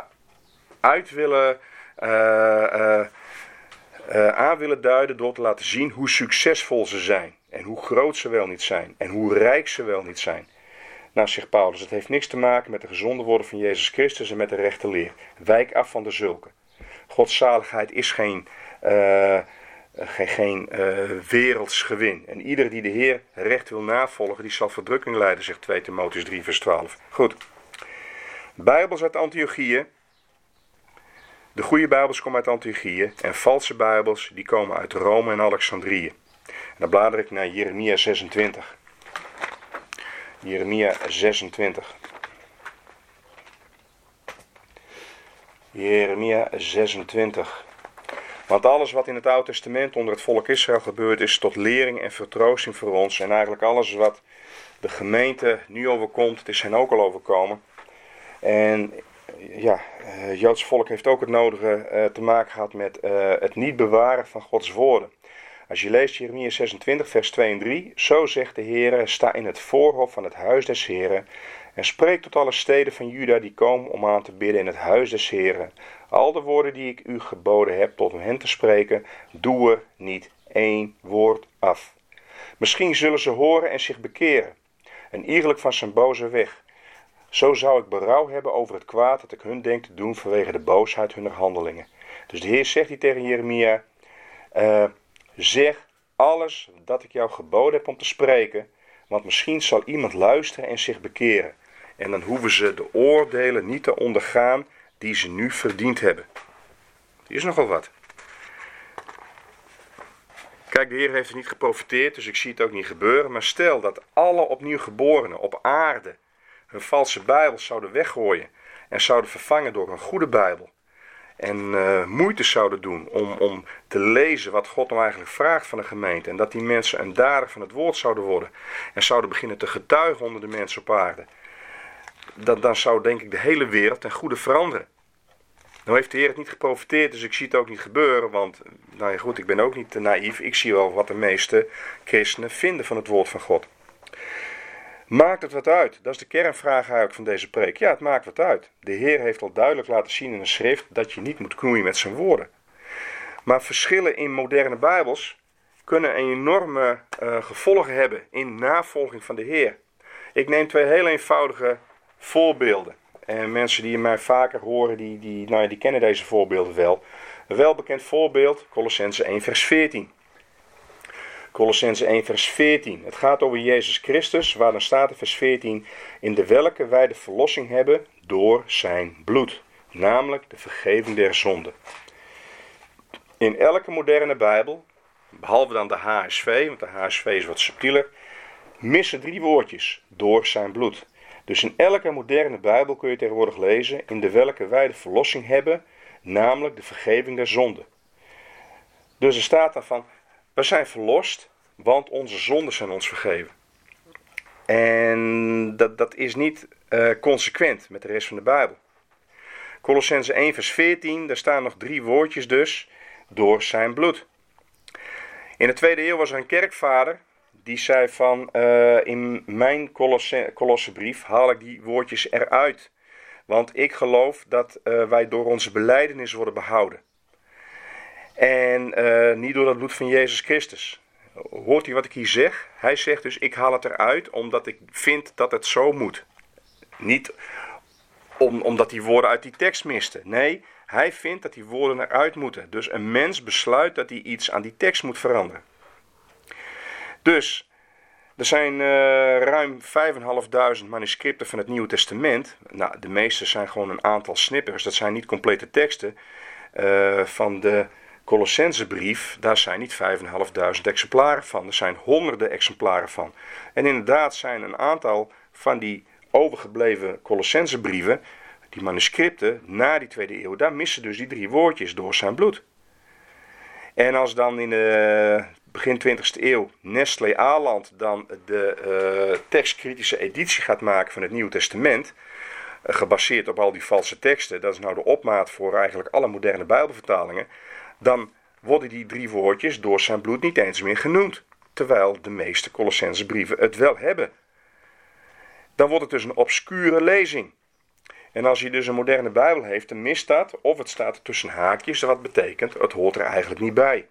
[SPEAKER 1] aan willen duiden door te laten zien hoe succesvol ze zijn en hoe groot ze wel niet zijn en hoe rijk ze wel niet zijn. Nou, zegt Paulus, het heeft niks te maken met de gezonde woorden van Jezus Christus en met de rechte leer. Wijk af van de zulken. Godzaligheid is geen werelds gewin. En ieder die de Heer recht wil navolgen, die zal verdrukking lijden, zegt 2 Timotheüs 3 vers 12. Goed. Bijbels uit Antiochië. De goede Bijbels komen uit Antiochië en valse Bijbels die komen uit Rome en Alexandrië. En dan blader ik naar Jeremia 26. Jeremia 26. Jeremia 26. Want alles wat in het Oude Testament onder het volk Israël gebeurt is tot lering en vertroosting voor ons. En eigenlijk alles wat de gemeente nu overkomt, het is hen ook al overkomen. En ja, het Joodse volk heeft ook het nodige te maken gehad met het niet bewaren van Gods woorden. Als je leest Jeremia 26 vers 2 en 3. Zo zegt de Heere, sta in het voorhof van het huis des Heeren. En spreek tot alle steden van Juda die komen om aan te bidden in het huis des Heeren. Al de woorden die ik u geboden heb tot hen te spreken, doe er niet één woord af. Misschien zullen ze horen en zich bekeren. En iegelijk van zijn boze weg. Zo zou ik berouw hebben over het kwaad dat ik hun denk te doen vanwege de boosheid hunner handelingen. Dus de Heer zegt hier tegen Jeremia, zeg alles dat ik jou geboden heb om te spreken, want misschien zal iemand luisteren en zich bekeren. En dan hoeven ze de oordelen niet te ondergaan die ze nu verdiend hebben. Die is nogal wat. Kijk, de Heer heeft er niet geprofiteerd, dus ik zie het ook niet gebeuren. Maar stel dat alle opnieuw geborenen op aarde hun valse Bijbel zouden weggooien en zouden vervangen door een goede Bijbel. En moeite zouden doen om te lezen wat God nou eigenlijk vraagt van de gemeente. En dat die mensen een dader van het woord zouden worden. En zouden beginnen te getuigen onder de mensen op aarde. Dan zou denk ik de hele wereld ten goede veranderen. Nou heeft de Heer het niet geprofiteerd, dus ik zie het ook niet gebeuren. Want, nou ja goed, ik ben ook niet te naïef. Ik zie wel wat de meeste christenen vinden van het woord van God. Maakt het wat uit? Dat is de kernvraag eigenlijk van deze preek. Ja, het maakt wat uit. De Heer heeft al duidelijk laten zien in de schrift dat je niet moet knoeien met zijn woorden. Maar verschillen in moderne Bijbels kunnen enorme gevolgen hebben in navolging van de Heer. Ik neem twee heel eenvoudige voorbeelden. En mensen die mij vaker horen, die kennen deze voorbeelden wel. Een welbekend voorbeeld, Kolossenzen 1 vers 14. Kolossenzen 1 vers 14. Het gaat over Jezus Christus, waar dan staat in vers 14, in de welke wij de verlossing hebben door zijn bloed. Namelijk de vergeving der zonden. In elke moderne Bijbel, behalve dan de HSV, want de HSV is wat subtieler, missen 3 woordjes, door zijn bloed. Dus in elke moderne Bijbel kun je tegenwoordig lezen, in de welke wij de verlossing hebben, namelijk de vergeving der zonden. Dus er staat dan van, we zijn verlost, want onze zonden zijn ons vergeven. En dat is niet consequent met de rest van de Bijbel. Kolossenzen 1 vers 14, daar staan nog 3 woordjes dus, door zijn bloed. In de 2e eeuw was er een kerkvader, die zei van, in mijn Kolossenbrief haal ik die woordjes eruit. Want ik geloof dat wij door onze belijdenis worden behouden. En niet door het bloed van Jezus Christus. Hoort u wat ik hier zeg? Hij zegt dus, ik haal het eruit omdat ik vind dat het zo moet. Niet omdat die woorden uit die tekst misten. Nee, hij vindt dat die woorden eruit moeten. Dus een mens besluit dat hij iets aan die tekst moet veranderen. Dus, er zijn ruim 5.500 manuscripten van het Nieuwe Testament. Nou, de meeste zijn gewoon een aantal snippers. Dat zijn niet complete teksten. Van de Kolossenzenbrief, daar zijn niet 5.500 exemplaren van. Er zijn honderden exemplaren van. En inderdaad zijn een aantal van die overgebleven Kolossenzenbrieven, die manuscripten, na die 2e eeuw, daar missen dus die 3 woordjes, door zijn bloed. En als dan in de begin 20e eeuw Nestlé Aland dan de tekstkritische editie gaat maken van het Nieuwe Testament, gebaseerd op al die valse teksten, dat is nou de opmaat voor eigenlijk alle moderne Bijbelvertalingen, dan worden die 3 woordjes door zijn bloed niet eens meer genoemd, terwijl de meeste Kolossenzenbrieven het wel hebben. Dan wordt het dus een obscure lezing. En als je dus een moderne Bijbel heeft, dan mist dat, of het staat er tussen haakjes, wat betekent, het hoort er eigenlijk niet bij.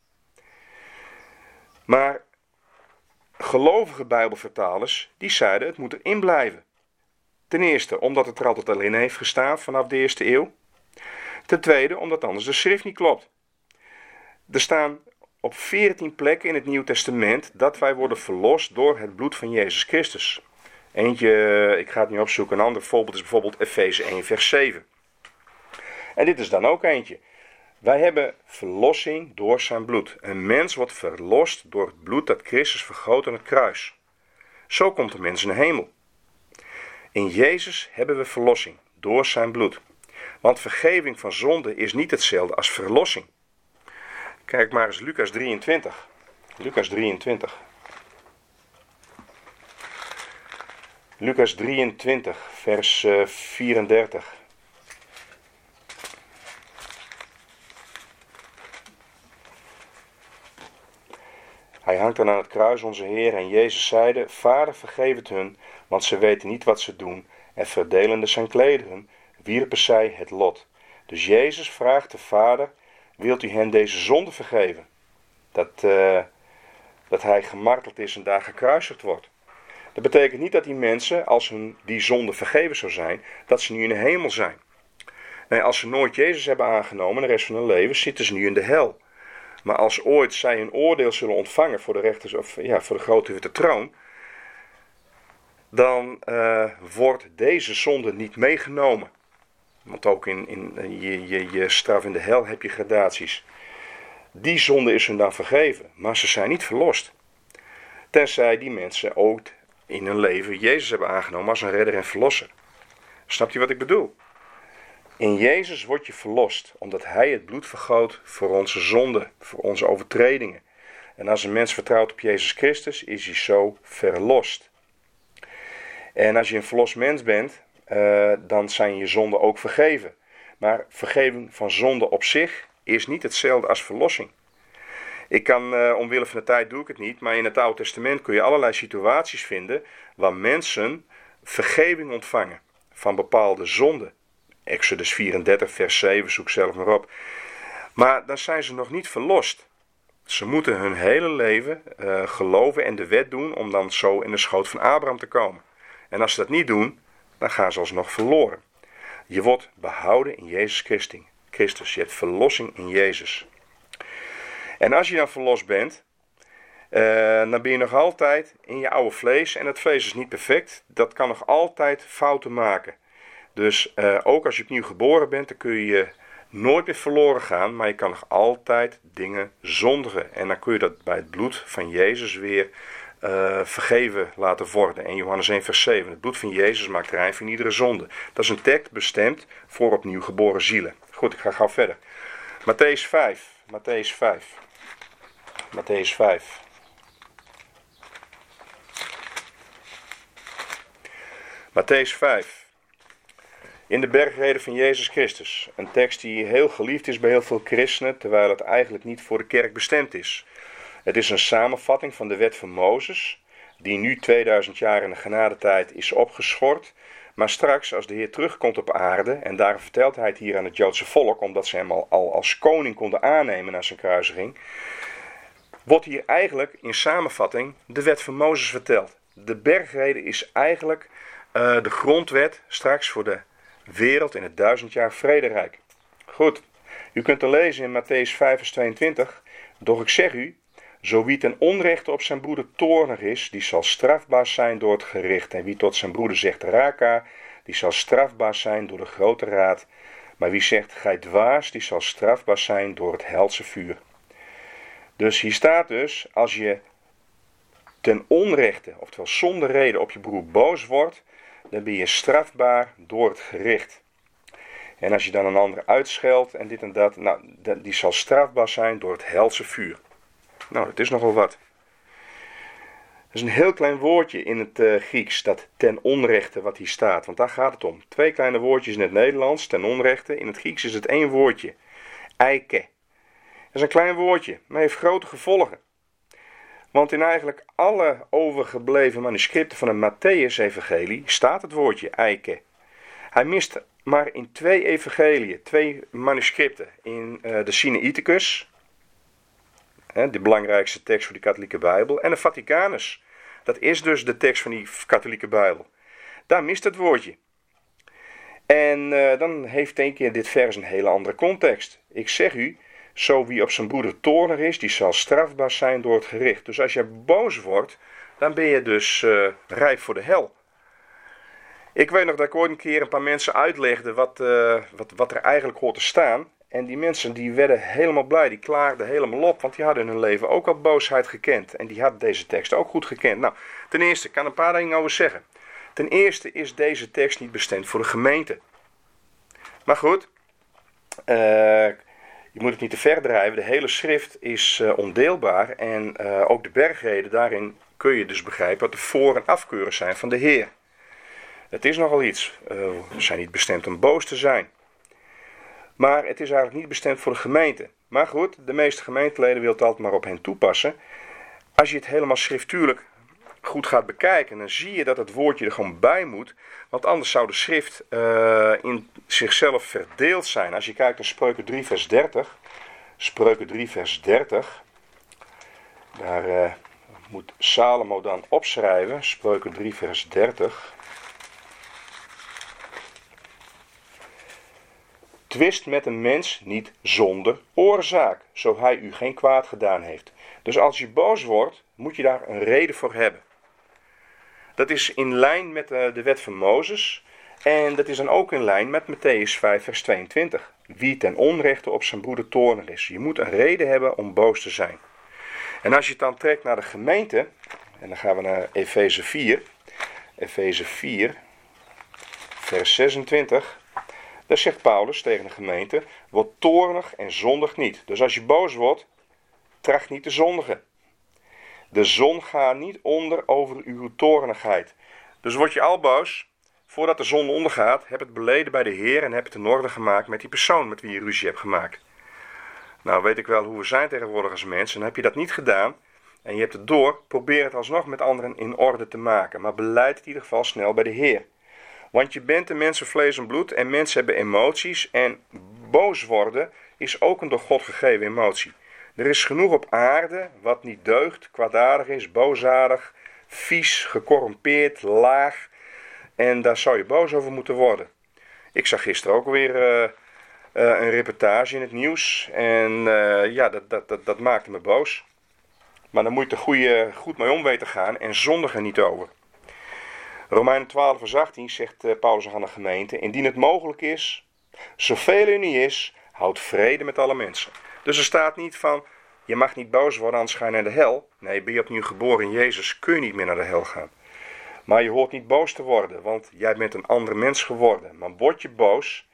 [SPEAKER 1] Maar gelovige Bijbelvertalers, die zeiden het moet erin blijven. Ten eerste omdat het er altijd al in heeft gestaan vanaf de 1e eeuw. Ten tweede omdat anders de schrift niet klopt. Er staan op 14 plekken in het Nieuw Testament dat wij worden verlost door het bloed van Jezus Christus. Eentje, ik ga het niet opzoeken, een ander voorbeeld is bijvoorbeeld Efeze 1 vers 7. En dit is dan ook eentje. Wij hebben verlossing door zijn bloed. Een mens wordt verlost door het bloed dat Christus vergoot aan het kruis. Zo komt de mens in de hemel. In Jezus hebben we verlossing door zijn bloed. Want vergeving van zonde is niet hetzelfde als verlossing. Kijk maar eens Lucas 23. Lucas 23. Lucas 23, vers 34. Hij hangt dan aan het kruis, onze Heer, en Jezus zeide: Vader, vergeef het hun, want ze weten niet wat ze doen. En verdelende zijn klederen, wierpen zij het lot. Dus Jezus vraagt de Vader: wilt u hen deze zonde vergeven? Dat hij gemarteld is en daar gekruisigd wordt. Dat betekent niet dat die mensen, als hun die zonde vergeven zou zijn, dat ze nu in de hemel zijn. Nee, als ze nooit Jezus hebben aangenomen de rest van hun leven, zitten ze nu in de hel. Maar als ooit zij een oordeel zullen ontvangen voor de rechters, voor de grote witte troon, dan wordt deze zonde niet meegenomen. Want ook in je straf in de hel heb je gradaties. Die zonde is hun dan vergeven, maar ze zijn niet verlost. Tenzij die mensen ook in hun leven Jezus hebben aangenomen als een redder en verlosser. Snapt u wat ik bedoel? In Jezus word je verlost, omdat hij het bloed vergoot voor onze zonden, voor onze overtredingen. En als een mens vertrouwt op Jezus Christus, is hij zo verlost. En als je een verlost mens bent, dan zijn je zonden ook vergeven. Maar vergeving van zonde op zich is niet hetzelfde als verlossing. Ik kan, omwille van de tijd doe ik het niet, maar in het Oude Testament kun je allerlei situaties vinden waar mensen vergeving ontvangen van bepaalde zonden. Exodus 34, vers 7, zoek zelf maar op. Maar dan zijn ze nog niet verlost. Ze moeten hun hele leven geloven en de wet doen om dan zo in de schoot van Abraham te komen. En als ze dat niet doen, dan gaan ze alsnog verloren. Je wordt behouden in Jezus Christus. Je hebt verlossing in Jezus. En als je dan verlost bent, dan ben je nog altijd in je oude vlees. En het vlees is niet perfect. Dat kan nog altijd fouten maken. Dus ook als je opnieuw geboren bent, dan kun je nooit meer verloren gaan. Maar je kan nog altijd dingen zondigen. En dan kun je dat bij het bloed van Jezus weer vergeven laten worden. En Johannes 1 vers 7. Het bloed van Jezus maakt rein van iedere zonde. Dat is een tekst bestemd voor opnieuw geboren zielen. Goed, ik ga gauw verder. Mattheüs 5. Mattheüs 5. Mattheüs 5. Mattheüs 5. In de bergreden van Jezus Christus. Een tekst die heel geliefd is bij heel veel christenen, terwijl het eigenlijk niet voor de kerk bestemd is. Het is een samenvatting van de wet van Mozes, die nu 2000 jaar in de genadetijd is opgeschort. Maar straks, als de Heer terugkomt op aarde, en daarom vertelt hij het hier aan het Joodse volk, omdat ze hem al als koning konden aannemen na zijn kruisiging, wordt hier eigenlijk in samenvatting de wet van Mozes verteld. De bergreden is eigenlijk de grondwet straks voor de wereld in het 1000 jaar vrederijk. Goed, u kunt er lezen in Mattheüs 5 vers 22. Doch ik zeg u, zo wie ten onrechte op zijn broeder toornig is, die zal strafbaar zijn door het gericht. En wie tot zijn broeder zegt raka, die zal strafbaar zijn door de grote raad. Maar wie zegt gij dwaas, die zal strafbaar zijn door het helse vuur. Dus hier staat dus, als je ten onrechte, oftewel zonder reden op je broer boos wordt, dan ben je strafbaar door het gericht. En als je dan een ander uitscheldt en dit en dat, die zal strafbaar zijn door het helse vuur. Nou, dat is nogal wat. Dat is een heel klein woordje in het Grieks, dat ten onrechte wat hier staat. Want daar gaat het om. 2 kleine woordjes in het Nederlands, ten onrechte. In het Grieks is het 1 woordje. Eike. Dat is een klein woordje, maar heeft grote gevolgen. Want in eigenlijk alle overgebleven manuscripten van het Mattheüs-evangelie staat het woordje eike. Hij mist maar in 2 evangeliën, 2 manuscripten. In de Sinaiticus, de belangrijkste tekst voor de katholieke Bijbel, en de Vaticanus. Dat is dus de tekst van die katholieke Bijbel. Daar mist het woordje. En dan heeft denk keer dit vers een hele andere context. Ik zeg u, zo wie op zijn broeder toornig is, die zal strafbaar zijn door het gericht. Dus als je boos wordt, dan ben je dus rijp voor de hel. Ik weet nog dat ik ooit een keer een paar mensen uitlegde wat er eigenlijk hoort te staan. En die mensen die werden helemaal blij, die klaagden helemaal op, want die hadden in hun leven ook al boosheid gekend. En die hadden deze tekst ook goed gekend. Nou, ten eerste, ik kan een paar dingen over zeggen. Ten eerste is deze tekst niet bestemd voor de gemeente. Maar goed, je moet het niet te ver drijven. De hele schrift is ondeelbaar en ook de bergreden, daarin kun je dus begrijpen wat de voor- en afkeuren zijn van de Heer. Het is nogal iets. We zijn niet bestemd om boos te zijn. Maar het is eigenlijk niet bestemd voor de gemeente. Maar goed, de meeste gemeenteleden willen het altijd maar op hen toepassen. Als je het helemaal schriftuurlijk goed gaat bekijken, dan zie je dat het woordje er gewoon bij moet. Want anders zou de schrift in zichzelf verdeeld zijn. Als je kijkt naar Spreuken 3 vers 30. Spreuken 3 vers 30. Daar moet Salomo dan opschrijven. Spreuken 3 vers 30. Twist met een mens niet zonder oorzaak, zo hij u geen kwaad gedaan heeft. Dus als je boos wordt, moet je daar een reden voor hebben. Dat is in lijn met de wet van Mozes. En dat is dan ook in lijn met Mattheüs 5 vers 22. Wie ten onrechte op zijn broeder toornig is. Je moet een reden hebben om boos te zijn. En als je het dan trekt naar de gemeente. En dan gaan we naar Efeze 4. Efeze 4 vers 26. Daar zegt Paulus tegen de gemeente, word toornig en zondig niet. Dus als je boos wordt, tracht niet te zondigen. De zon gaat niet onder over uw toornigheid. Dus word je al boos, voordat de zon ondergaat, heb het beleden bij de Heer en heb het in orde gemaakt met die persoon met wie je ruzie hebt gemaakt. Nou weet ik wel hoe we zijn tegenwoordig als mensen, en heb je dat niet gedaan en je hebt het door, probeer het alsnog met anderen in orde te maken. Maar beleid het in ieder geval snel bij de Heer. Want je bent een mens van vlees en bloed en mensen hebben emoties en boos worden is ook een door God gegeven emotie. Er is genoeg op aarde wat niet deugt, kwaadaardig is, boosaardig, vies, gecorrumpeerd, laag en daar zou je boos over moeten worden. Ik zag gisteren ook weer een reportage in het nieuws en dat maakte me boos. Maar dan moet je er goed mee om weten te gaan en zondig er niet over. Romeinen 12 vers 18 zegt Paulus aan de gemeente, indien het mogelijk is, zoveel er niet is, houd vrede met alle mensen. Dus er staat niet van, je mag niet boos worden, anders ga je naar de hel. Nee, ben je opnieuw geboren in Jezus, kun je niet meer naar de hel gaan. Maar je hoort niet boos te worden, want jij bent een ander mens geworden. Maar word je boos,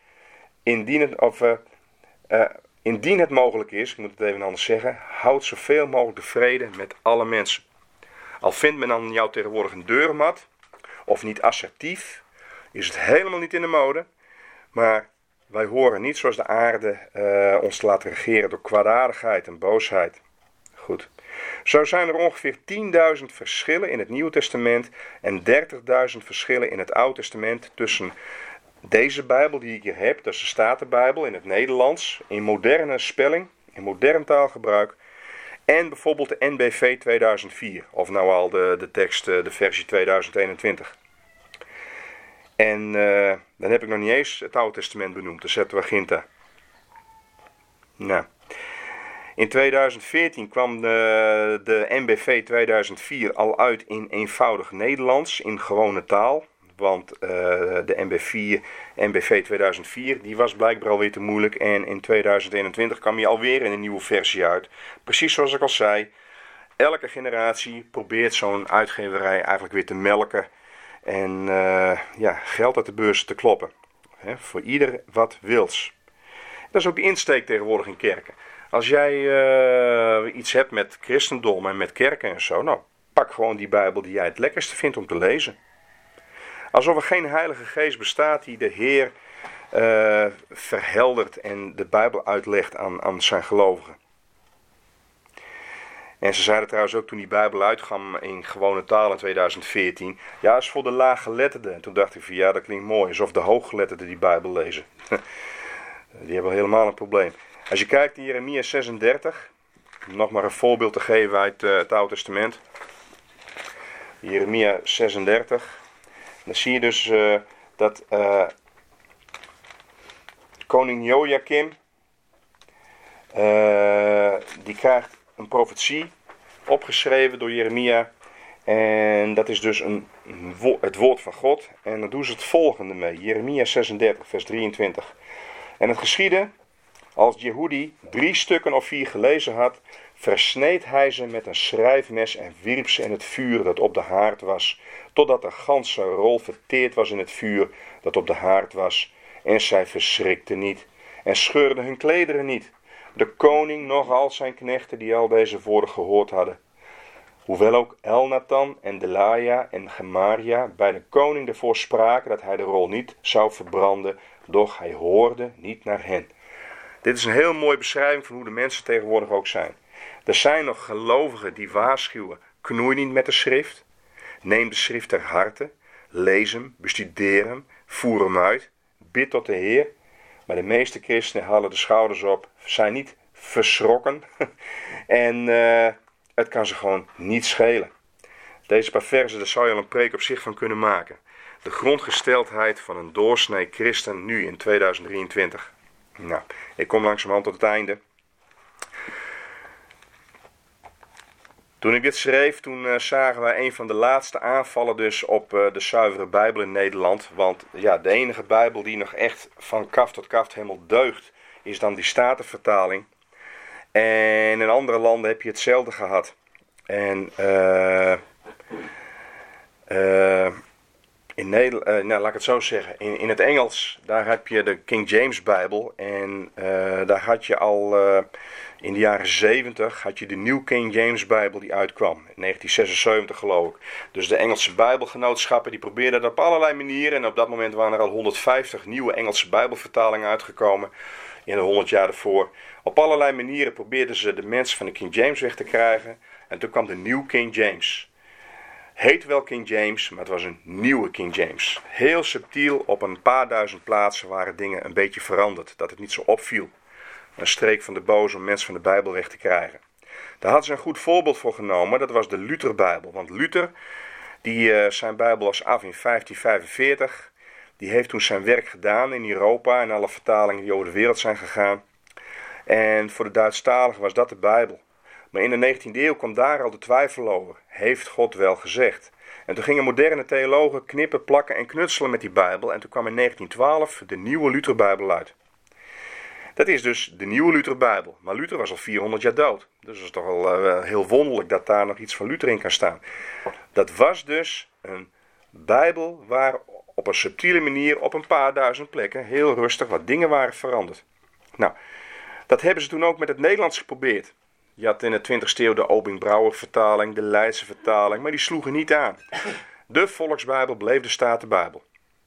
[SPEAKER 1] indien het mogelijk is, ik moet het even anders zeggen, houd zoveel mogelijk de vrede met alle mensen. Al vindt men dan jou tegenwoordig een deurmat, of niet assertief, is het helemaal niet in de mode. Maar wij horen niet zoals de aarde ons te laten regeren door kwaadaardigheid en boosheid. Goed. Zo zijn er ongeveer 10.000 verschillen in het Nieuwe Testament en 30.000 verschillen in het Oude Testament tussen deze Bijbel die ik hier heb, dat is de Statenbijbel in het Nederlands, in moderne spelling, in modern taalgebruik, en bijvoorbeeld de NBV 2004, of nou al de tekst, de versie 2021. En dan heb ik nog niet eens het Oude Testament benoemd, de Septuaginta. Nou, in 2014 kwam de NBV 2004 al uit in eenvoudig Nederlands, in gewone taal. Want de NBV 2004 die was blijkbaar alweer te moeilijk. En in 2021 kwam hij alweer in een nieuwe versie uit. Precies zoals ik al zei. Elke generatie probeert zo'n uitgeverij eigenlijk weer te melken. En geld uit de beurs te kloppen. Voor ieder wat wils. Dat is ook de insteek tegenwoordig in kerken. Als jij iets hebt met christendom en met kerken en zo. Nou, pak gewoon die Bijbel die jij het lekkerste vindt om te lezen. Alsof er geen heilige geest bestaat die de Heer verheldert en de Bijbel uitlegt aan zijn gelovigen. En ze zeiden trouwens ook toen die Bijbel uitkwam in gewone taal in 2014. Ja, dat is voor de laaggeletterden. En toen dacht ik van ja, dat klinkt mooi. Alsof de hooggeletterden die Bijbel lezen. Die hebben helemaal een probleem. Als je kijkt in Jeremia 36. Om nog maar een voorbeeld te geven uit het Oude Testament. Jeremia 36. Dan zie je dus dat koning Jojakim, die krijgt een profetie opgeschreven door Jeremia. En dat is dus het woord van God. En dan doen ze het volgende mee. Jeremia 36, vers 23. En het geschiedde, als Jehudi 3 stukken of 4 gelezen had, versneed hij ze met een schrijfmes en wierp ze in het vuur dat op de haard was, totdat de ganse rol verteerd was in het vuur dat op de haard was. En zij verschrikten niet en scheurden hun klederen niet. De koning nog al zijn knechten die al deze woorden gehoord hadden. Hoewel ook Elnathan en Delaja en Gemaria bij de koning ervoor spraken dat hij de rol niet zou verbranden, doch hij hoorde niet naar hen. Dit is een heel mooie beschrijving van hoe de mensen tegenwoordig ook zijn. Er zijn nog gelovigen die waarschuwen, knoei niet met de schrift. Neem de schrift ter harte, lees hem, bestudeer hem, voer hem uit, bid tot de Heer. Maar de meeste christenen halen de schouders op, zijn niet verschrokken en het kan ze gewoon niet schelen. Deze paar versen, daar zou je al een preek op zich van kunnen maken. De grondgesteldheid van een doorsnee christen nu in 2023. Nou, ik kom langzamerhand tot het einde. Toen ik dit schreef, toen zagen wij een van de laatste aanvallen dus op de zuivere Bijbel in Nederland. Want ja, de enige Bijbel die nog echt van kaft tot kaft helemaal deugt, is dan die Statenvertaling. En in andere landen heb je hetzelfde gehad. En in Nederland, nou laat ik het zo zeggen, in het Engels, daar heb je de King James Bijbel. En daar had je al in de jaren 70 had je de New King James Bijbel die uitkwam. In 1976 geloof ik. Dus de Engelse Bijbelgenootschappen die probeerden dat op allerlei manieren. En op dat moment waren er al 150 nieuwe Engelse Bijbelvertalingen uitgekomen. In de 100 jaar ervoor. Op allerlei manieren probeerden ze de mensen van de King James weg te krijgen. En toen kwam de New King James. Heet wel King James, maar het was een nieuwe King James. Heel subtiel, op een paar duizend plaatsen waren dingen een beetje veranderd. Dat het niet zo opviel. Een streek van de boze om mensen van de Bijbel weg te krijgen. Daar hadden ze een goed voorbeeld voor genomen. Dat was de Lutherbijbel. Want Luther, zijn Bijbel was af in 1545. Die heeft toen zijn werk gedaan in Europa. En alle vertalingen die over de wereld zijn gegaan. En voor de Duitsstaligen was dat de Bijbel. Maar in de 19e eeuw kwam daar al de twijfel over. Heeft God wel gezegd? En toen gingen moderne theologen knippen, plakken en knutselen met die Bijbel. En toen kwam in 1912 de nieuwe Lutherbijbel uit. Dat is dus de nieuwe Lutherbijbel. Maar Luther was al 400 jaar dood. Dus het is toch wel heel wonderlijk dat daar nog iets van Luther in kan staan. Dat was dus een Bijbel waar op een subtiele manier op een paar duizend plekken heel rustig wat dingen waren veranderd. Nou, dat hebben ze toen ook met het Nederlands geprobeerd. Je had in de 20e eeuw de Obing-Brouwer vertaling, de Leidse vertaling, maar die sloegen niet aan. De Volksbijbel bleef de Statenbijbel.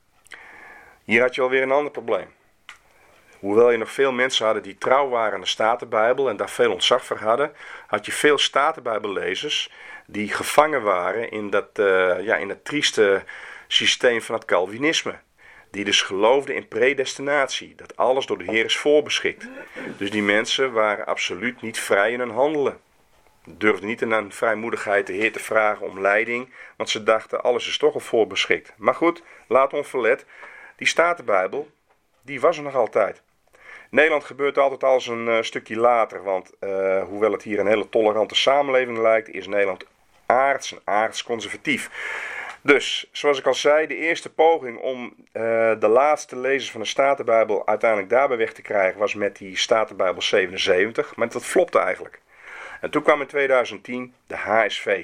[SPEAKER 1] Hier had je alweer een ander probleem. Hoewel je nog veel mensen hadden die trouw waren aan de Statenbijbel en daar veel ontzag voor hadden, had je veel Statenbijbellezers die gevangen waren in dat trieste systeem van het Calvinisme. Die dus geloofden in predestinatie, dat alles door de Heer is voorbeschikt. Dus die mensen waren absoluut niet vrij in hun handelen. Durfden niet in hun vrijmoedigheid de Heer te vragen om leiding, want ze dachten alles is toch al voorbeschikt. Maar goed, laat onverlet, die Statenbijbel, die was er nog altijd. Nederland gebeurt altijd als een stukje later, want hoewel het hier een hele tolerante samenleving lijkt, is Nederland aards conservatief. Dus, zoals ik al zei, de eerste poging om de laatste lezers van de Statenbijbel uiteindelijk daarbij weg te krijgen was met die Statenbijbel 77, maar dat flopte eigenlijk. En toen kwam in 2010 de HSV.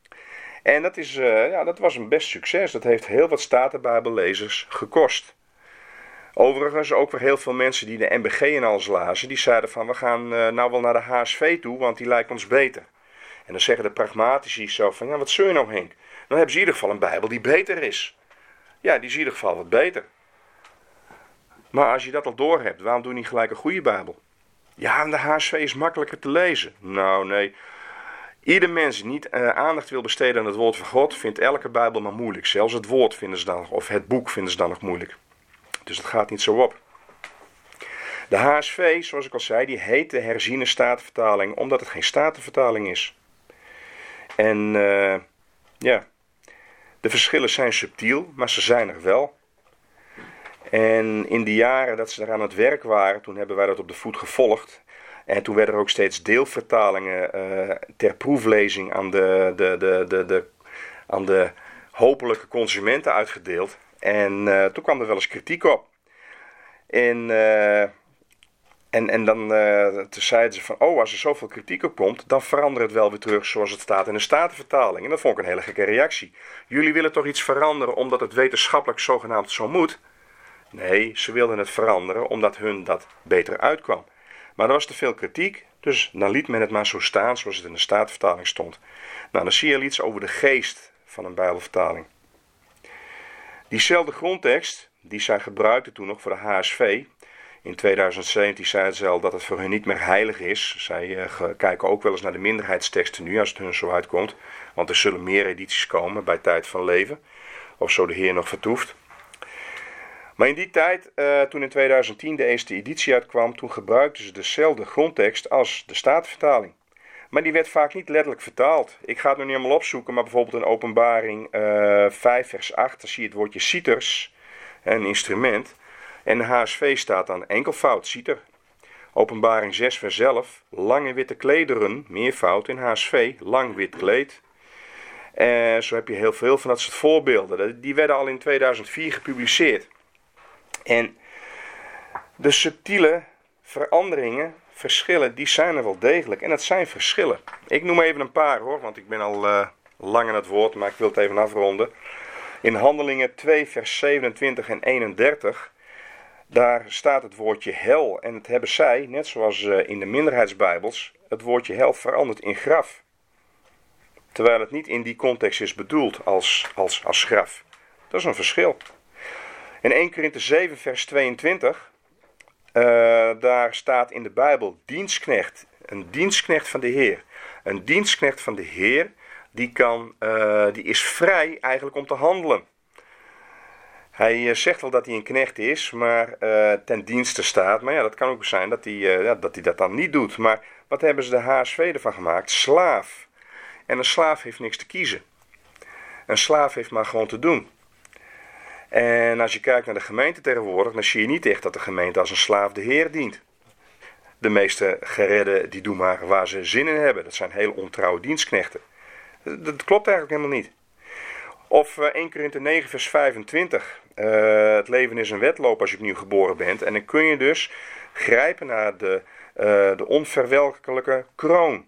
[SPEAKER 1] En dat was een best succes, dat heeft heel wat Statenbijbellezers gekost. Overigens ook weer heel veel mensen die de MBG en alles lazen, die zeiden van we gaan nou wel naar de HSV toe, want die lijkt ons beter. En dan zeggen de pragmatici zo van, ja wat zeur je nou Henk? Dan hebben ze in ieder geval een Bijbel die beter is. Ja, die is in ieder geval wat beter. Maar als je dat al door hebt, waarom doe je niet gelijk een goede Bijbel? Ja, de HSV is makkelijker te lezen. Nou, nee. Ieder mens die niet aandacht wil besteden aan het woord van God, vindt elke Bijbel maar moeilijk. Zelfs het woord vinden ze dan nog, of het boek vinden ze dan nog moeilijk. Dus dat gaat niet zo op. De HSV, zoals ik al zei, die heet de herziene Statenvertaling, omdat het geen Statenvertaling is. En de verschillen zijn subtiel, maar ze zijn er wel. En in de jaren dat ze er aan het werk waren, toen hebben wij dat op de voet gevolgd. En toen werden er ook steeds deelvertalingen ter proeflezing aan de aan de hopelijke consumenten uitgedeeld. En toen kwam er wel eens kritiek op. En dan toen zeiden ze van, als er zoveel kritiek op komt, dan verandert het wel weer terug zoals het staat in de Statenvertaling. En dat vond ik een hele gekke reactie. Jullie willen toch iets veranderen omdat het wetenschappelijk zogenaamd zo moet? Nee, ze wilden het veranderen omdat hun dat beter uitkwam. Maar er was te veel kritiek, dus dan liet men het maar zo staan zoals het in de Statenvertaling stond. Nou, dan zie je al iets over de geest van een Bijbelvertaling. Diezelfde grondtekst, die zij gebruikten toen nog voor de HSV. In 2017 zeiden ze al dat het voor hun niet meer heilig is. Zij kijken ook wel eens naar de minderheidsteksten nu, als het hun zo uitkomt. Want er zullen meer edities komen bij Tijd van Leven. Of zo de Heer nog vertoeft. Maar in die tijd, toen in 2010 de eerste editie uitkwam, toen gebruikten ze dezelfde grondtekst als de Statenvertaling. Maar die werd vaak niet letterlijk vertaald. Ik ga het nog niet helemaal opzoeken, maar bijvoorbeeld in Openbaring 5 vers 8, dan zie je het woordje citers, een instrument. En de HSV staat dan enkelvoud, citer. Openbaring 6 vers 11, lange witte klederen, meervoud in HSV, lang wit kleed. Zo heb je heel veel van dat soort voorbeelden. Die werden al in 2004 gepubliceerd. En de subtiele veranderingen, verschillen, die zijn er wel degelijk. En dat zijn verschillen. Ik noem even een paar hoor, want ik ben al lang aan het woord, maar ik wil het even afronden. In Handelingen 2 vers 27 en 31, daar staat het woordje hel. En het hebben zij, net zoals in de minderheidsbijbels, het woordje hel veranderd in graf. Terwijl het niet in die context is bedoeld als graf. Dat is een verschil. In 1 Korinthe 7 vers 22, daar staat in de Bijbel dienstknecht. Een dienstknecht van de Heer. Een dienstknecht van de Heer, die is vrij eigenlijk om te handelen. Hij zegt wel dat hij een knecht is, maar ten dienste staat. Maar ja, dat kan ook zijn dat hij dat dan niet doet. Maar wat hebben ze de HSV ervan gemaakt? Slaaf. En een slaaf heeft niks te kiezen. Een slaaf heeft maar gewoon te doen. En als je kijkt naar de gemeente tegenwoordig, dan zie je niet echt dat de gemeente als een slaaf de Heer dient. De meeste geredden die doen maar waar ze zin in hebben. Dat zijn heel ontrouwe dienstknechten. Dat klopt eigenlijk helemaal niet. Of 1 Korinthe 9 vers 25. Het leven is een wedloop als je opnieuw geboren bent. En dan kun je dus grijpen naar de onverwelkelijke kroon.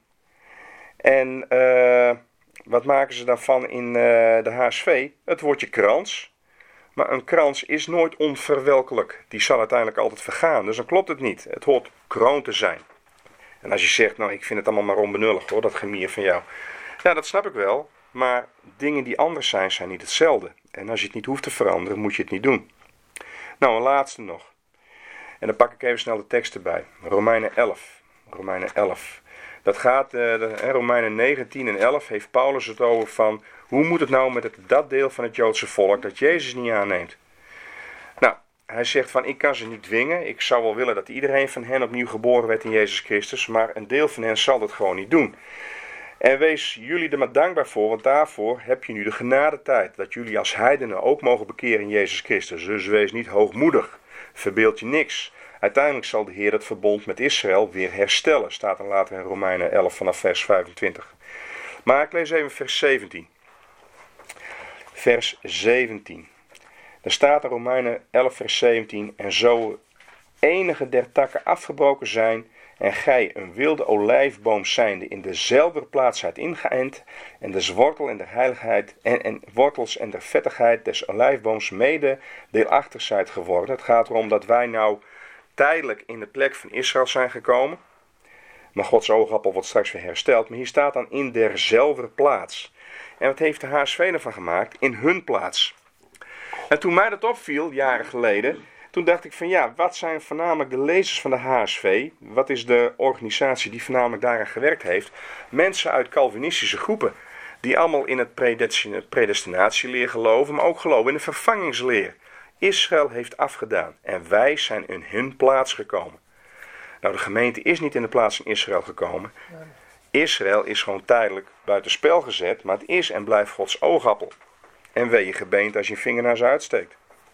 [SPEAKER 1] En wat maken ze dan van in de HSV? Het woordje krans. Maar een krans is nooit onverwelkelijk. Die zal uiteindelijk altijd vergaan. Dus dan klopt het niet. Het hoort kroon te zijn. En als je zegt, nou ik vind het allemaal maar onbenullig hoor, dat gemier van jou. Ja, dat snap ik wel. Maar dingen die anders zijn, zijn niet hetzelfde. En als je het niet hoeft te veranderen, moet je het niet doen. Nou, een laatste nog. En dan pak ik even snel de tekst erbij. Romeinen 11. Romeinen 11. Dat gaat, Romeinen 9, 10 en 11 heeft Paulus het over van, hoe moet het nou met dat deel van het Joodse volk dat Jezus niet aanneemt? Nou, hij zegt van, ik kan ze niet dwingen. Ik zou wel willen dat iedereen van hen opnieuw geboren werd in Jezus Christus, maar een deel van hen zal dat gewoon niet doen. En wees jullie er maar dankbaar voor, want daarvoor heb je nu de genadetijd, dat jullie als heidenen ook mogen bekeren in Jezus Christus. Dus wees niet hoogmoedig, verbeeld je niks. Uiteindelijk zal de Heer het verbond met Israël weer herstellen, staat er later in Romeinen 11 vanaf vers 25. Maar ik lees even vers 17. Vers 17. Er staat in Romeinen 11 vers 17, en zo enige der takken afgebroken zijn, en gij een wilde olijfboom zijnde in dezelfde plaats zijt ingeënt, en de wortel en de heiligheid en wortels en de vettigheid des olijfbooms mede deelachtig zijt geworden. Het gaat erom dat wij nou tijdelijk in de plek van Israël zijn gekomen. Maar Gods oogappel wordt straks weer hersteld. Maar hier staat dan in derzelfde plaats. En wat heeft de HSV ervan gemaakt? In hun plaats. En toen mij dat opviel, jaren geleden, toen dacht ik van ja, wat zijn voornamelijk de lezers van de HSV? Wat is de organisatie die voornamelijk daaraan gewerkt heeft? Mensen uit Calvinistische groepen. Die allemaal in het predestinatieleer geloven, maar ook geloven in de vervangingsleer. Israël heeft afgedaan en wij zijn in hun plaats gekomen. Nou, de gemeente is niet in de plaats van Israël gekomen. Israël is gewoon tijdelijk buitenspel gezet, maar het is en blijft Gods oogappel. En wee je gebeend als je je vinger naar ze uitsteekt.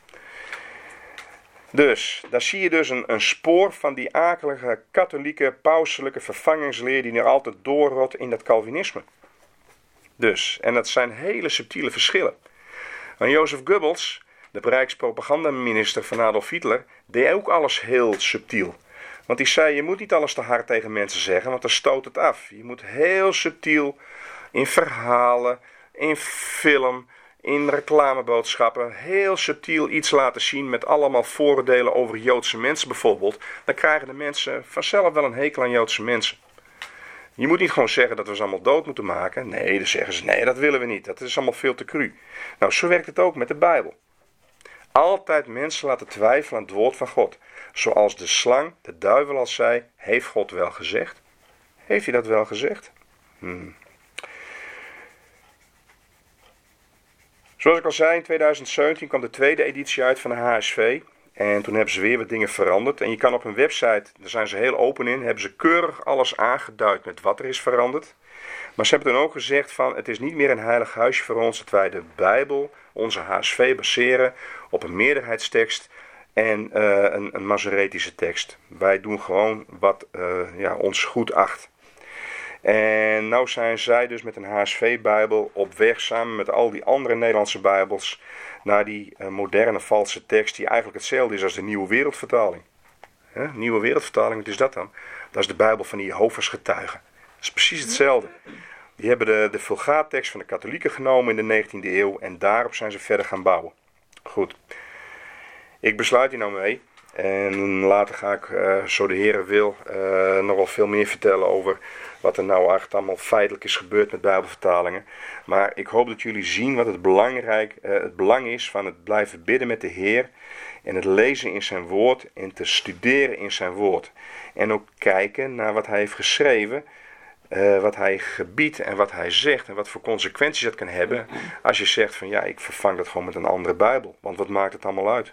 [SPEAKER 1] Dus, daar zie je dus een spoor van die akelige katholieke, pauselijke vervangingsleer die nog altijd doorrot in dat Calvinisme. Dus, en dat zijn hele subtiele verschillen. En Jozef Goebbels, de Rijkspropagandaminister van Adolf Hitler, deed ook alles heel subtiel. Want die zei, je moet niet alles te hard tegen mensen zeggen, want dan stoot het af. Je moet heel subtiel in verhalen, in film, in reclameboodschappen, heel subtiel iets laten zien met allemaal vooroordelen over Joodse mensen bijvoorbeeld. Dan krijgen de mensen vanzelf wel een hekel aan Joodse mensen. Je moet niet gewoon zeggen dat we ze allemaal dood moeten maken. Nee, dan zeggen ze, nee, dat willen we niet. Dat is allemaal veel te cru. Nou, zo werkt het ook met de Bijbel. Altijd mensen laten twijfelen aan het woord van God. Zoals de slang, de duivel al zei, heeft God wel gezegd? Heeft hij dat wel gezegd? Zoals ik al zei, in 2017 kwam de tweede editie uit van de HSV. En toen hebben ze weer wat dingen veranderd. En je kan op hun website, daar zijn ze heel open in, hebben ze keurig alles aangeduid met wat er is veranderd. Maar ze hebben toen ook gezegd van, het is niet meer een heilig huisje voor ons dat wij de Bijbel, onze HSV, baseren op een meerderheidstekst en een Masoretische tekst. Wij doen gewoon wat ons goed acht. En nou zijn zij dus met een HSV-bijbel op weg, samen met al die andere Nederlandse bijbels, naar die moderne valse tekst die eigenlijk hetzelfde is als de Nieuwe Wereldvertaling. Nieuwe Wereldvertaling, wat is dat dan? Dat is de Bijbel van de Jehovah's getuigen. Dat is precies hetzelfde. Die hebben de Vulgaattekst van de katholieken genomen in de 19e eeuw en daarop zijn ze verder gaan bouwen. Goed. Ik besluit hier nou mee. En later ga ik, zo de Heere wil, nog wel veel meer vertellen over wat er nou eigenlijk allemaal feitelijk is gebeurd met Bijbelvertalingen. Maar ik hoop dat jullie zien wat het belang is van het blijven bidden met de Heer. En het lezen in zijn woord en te studeren in zijn woord. En ook kijken naar wat hij heeft geschreven, wat hij gebiedt en wat hij zegt. En wat voor consequenties dat kan hebben als je zegt van ja, ik vervang dat gewoon met een andere Bijbel. Want wat maakt het allemaal uit?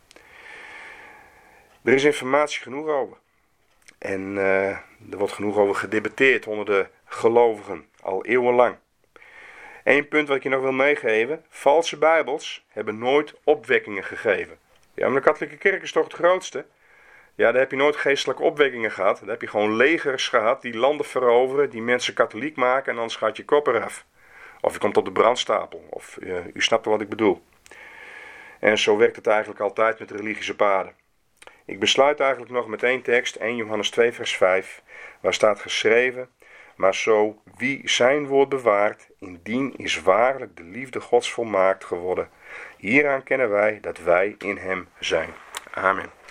[SPEAKER 1] Er is informatie genoeg over. En er wordt genoeg over gedebatteerd onder de gelovigen, al eeuwenlang. Eén punt wat ik je nog wil meegeven. Valse bijbels hebben nooit opwekkingen gegeven. Ja, maar de katholieke kerk is toch het grootste? Ja, daar heb je nooit geestelijke opwekkingen gehad. Daar heb je gewoon legers gehad die landen veroveren, die mensen katholiek maken en dan gaat je kop eraf. Of je komt op de brandstapel. Of u snapt wat ik bedoel. En zo werkt het eigenlijk altijd met religieuze paden. Ik besluit eigenlijk nog met één tekst, 1 Johannes 2 vers 5, waar staat geschreven, maar zo wie zijn woord bewaart, indien is waarlijk de liefde Gods volmaakt geworden. Hieraan kennen wij dat wij in hem zijn. Amen.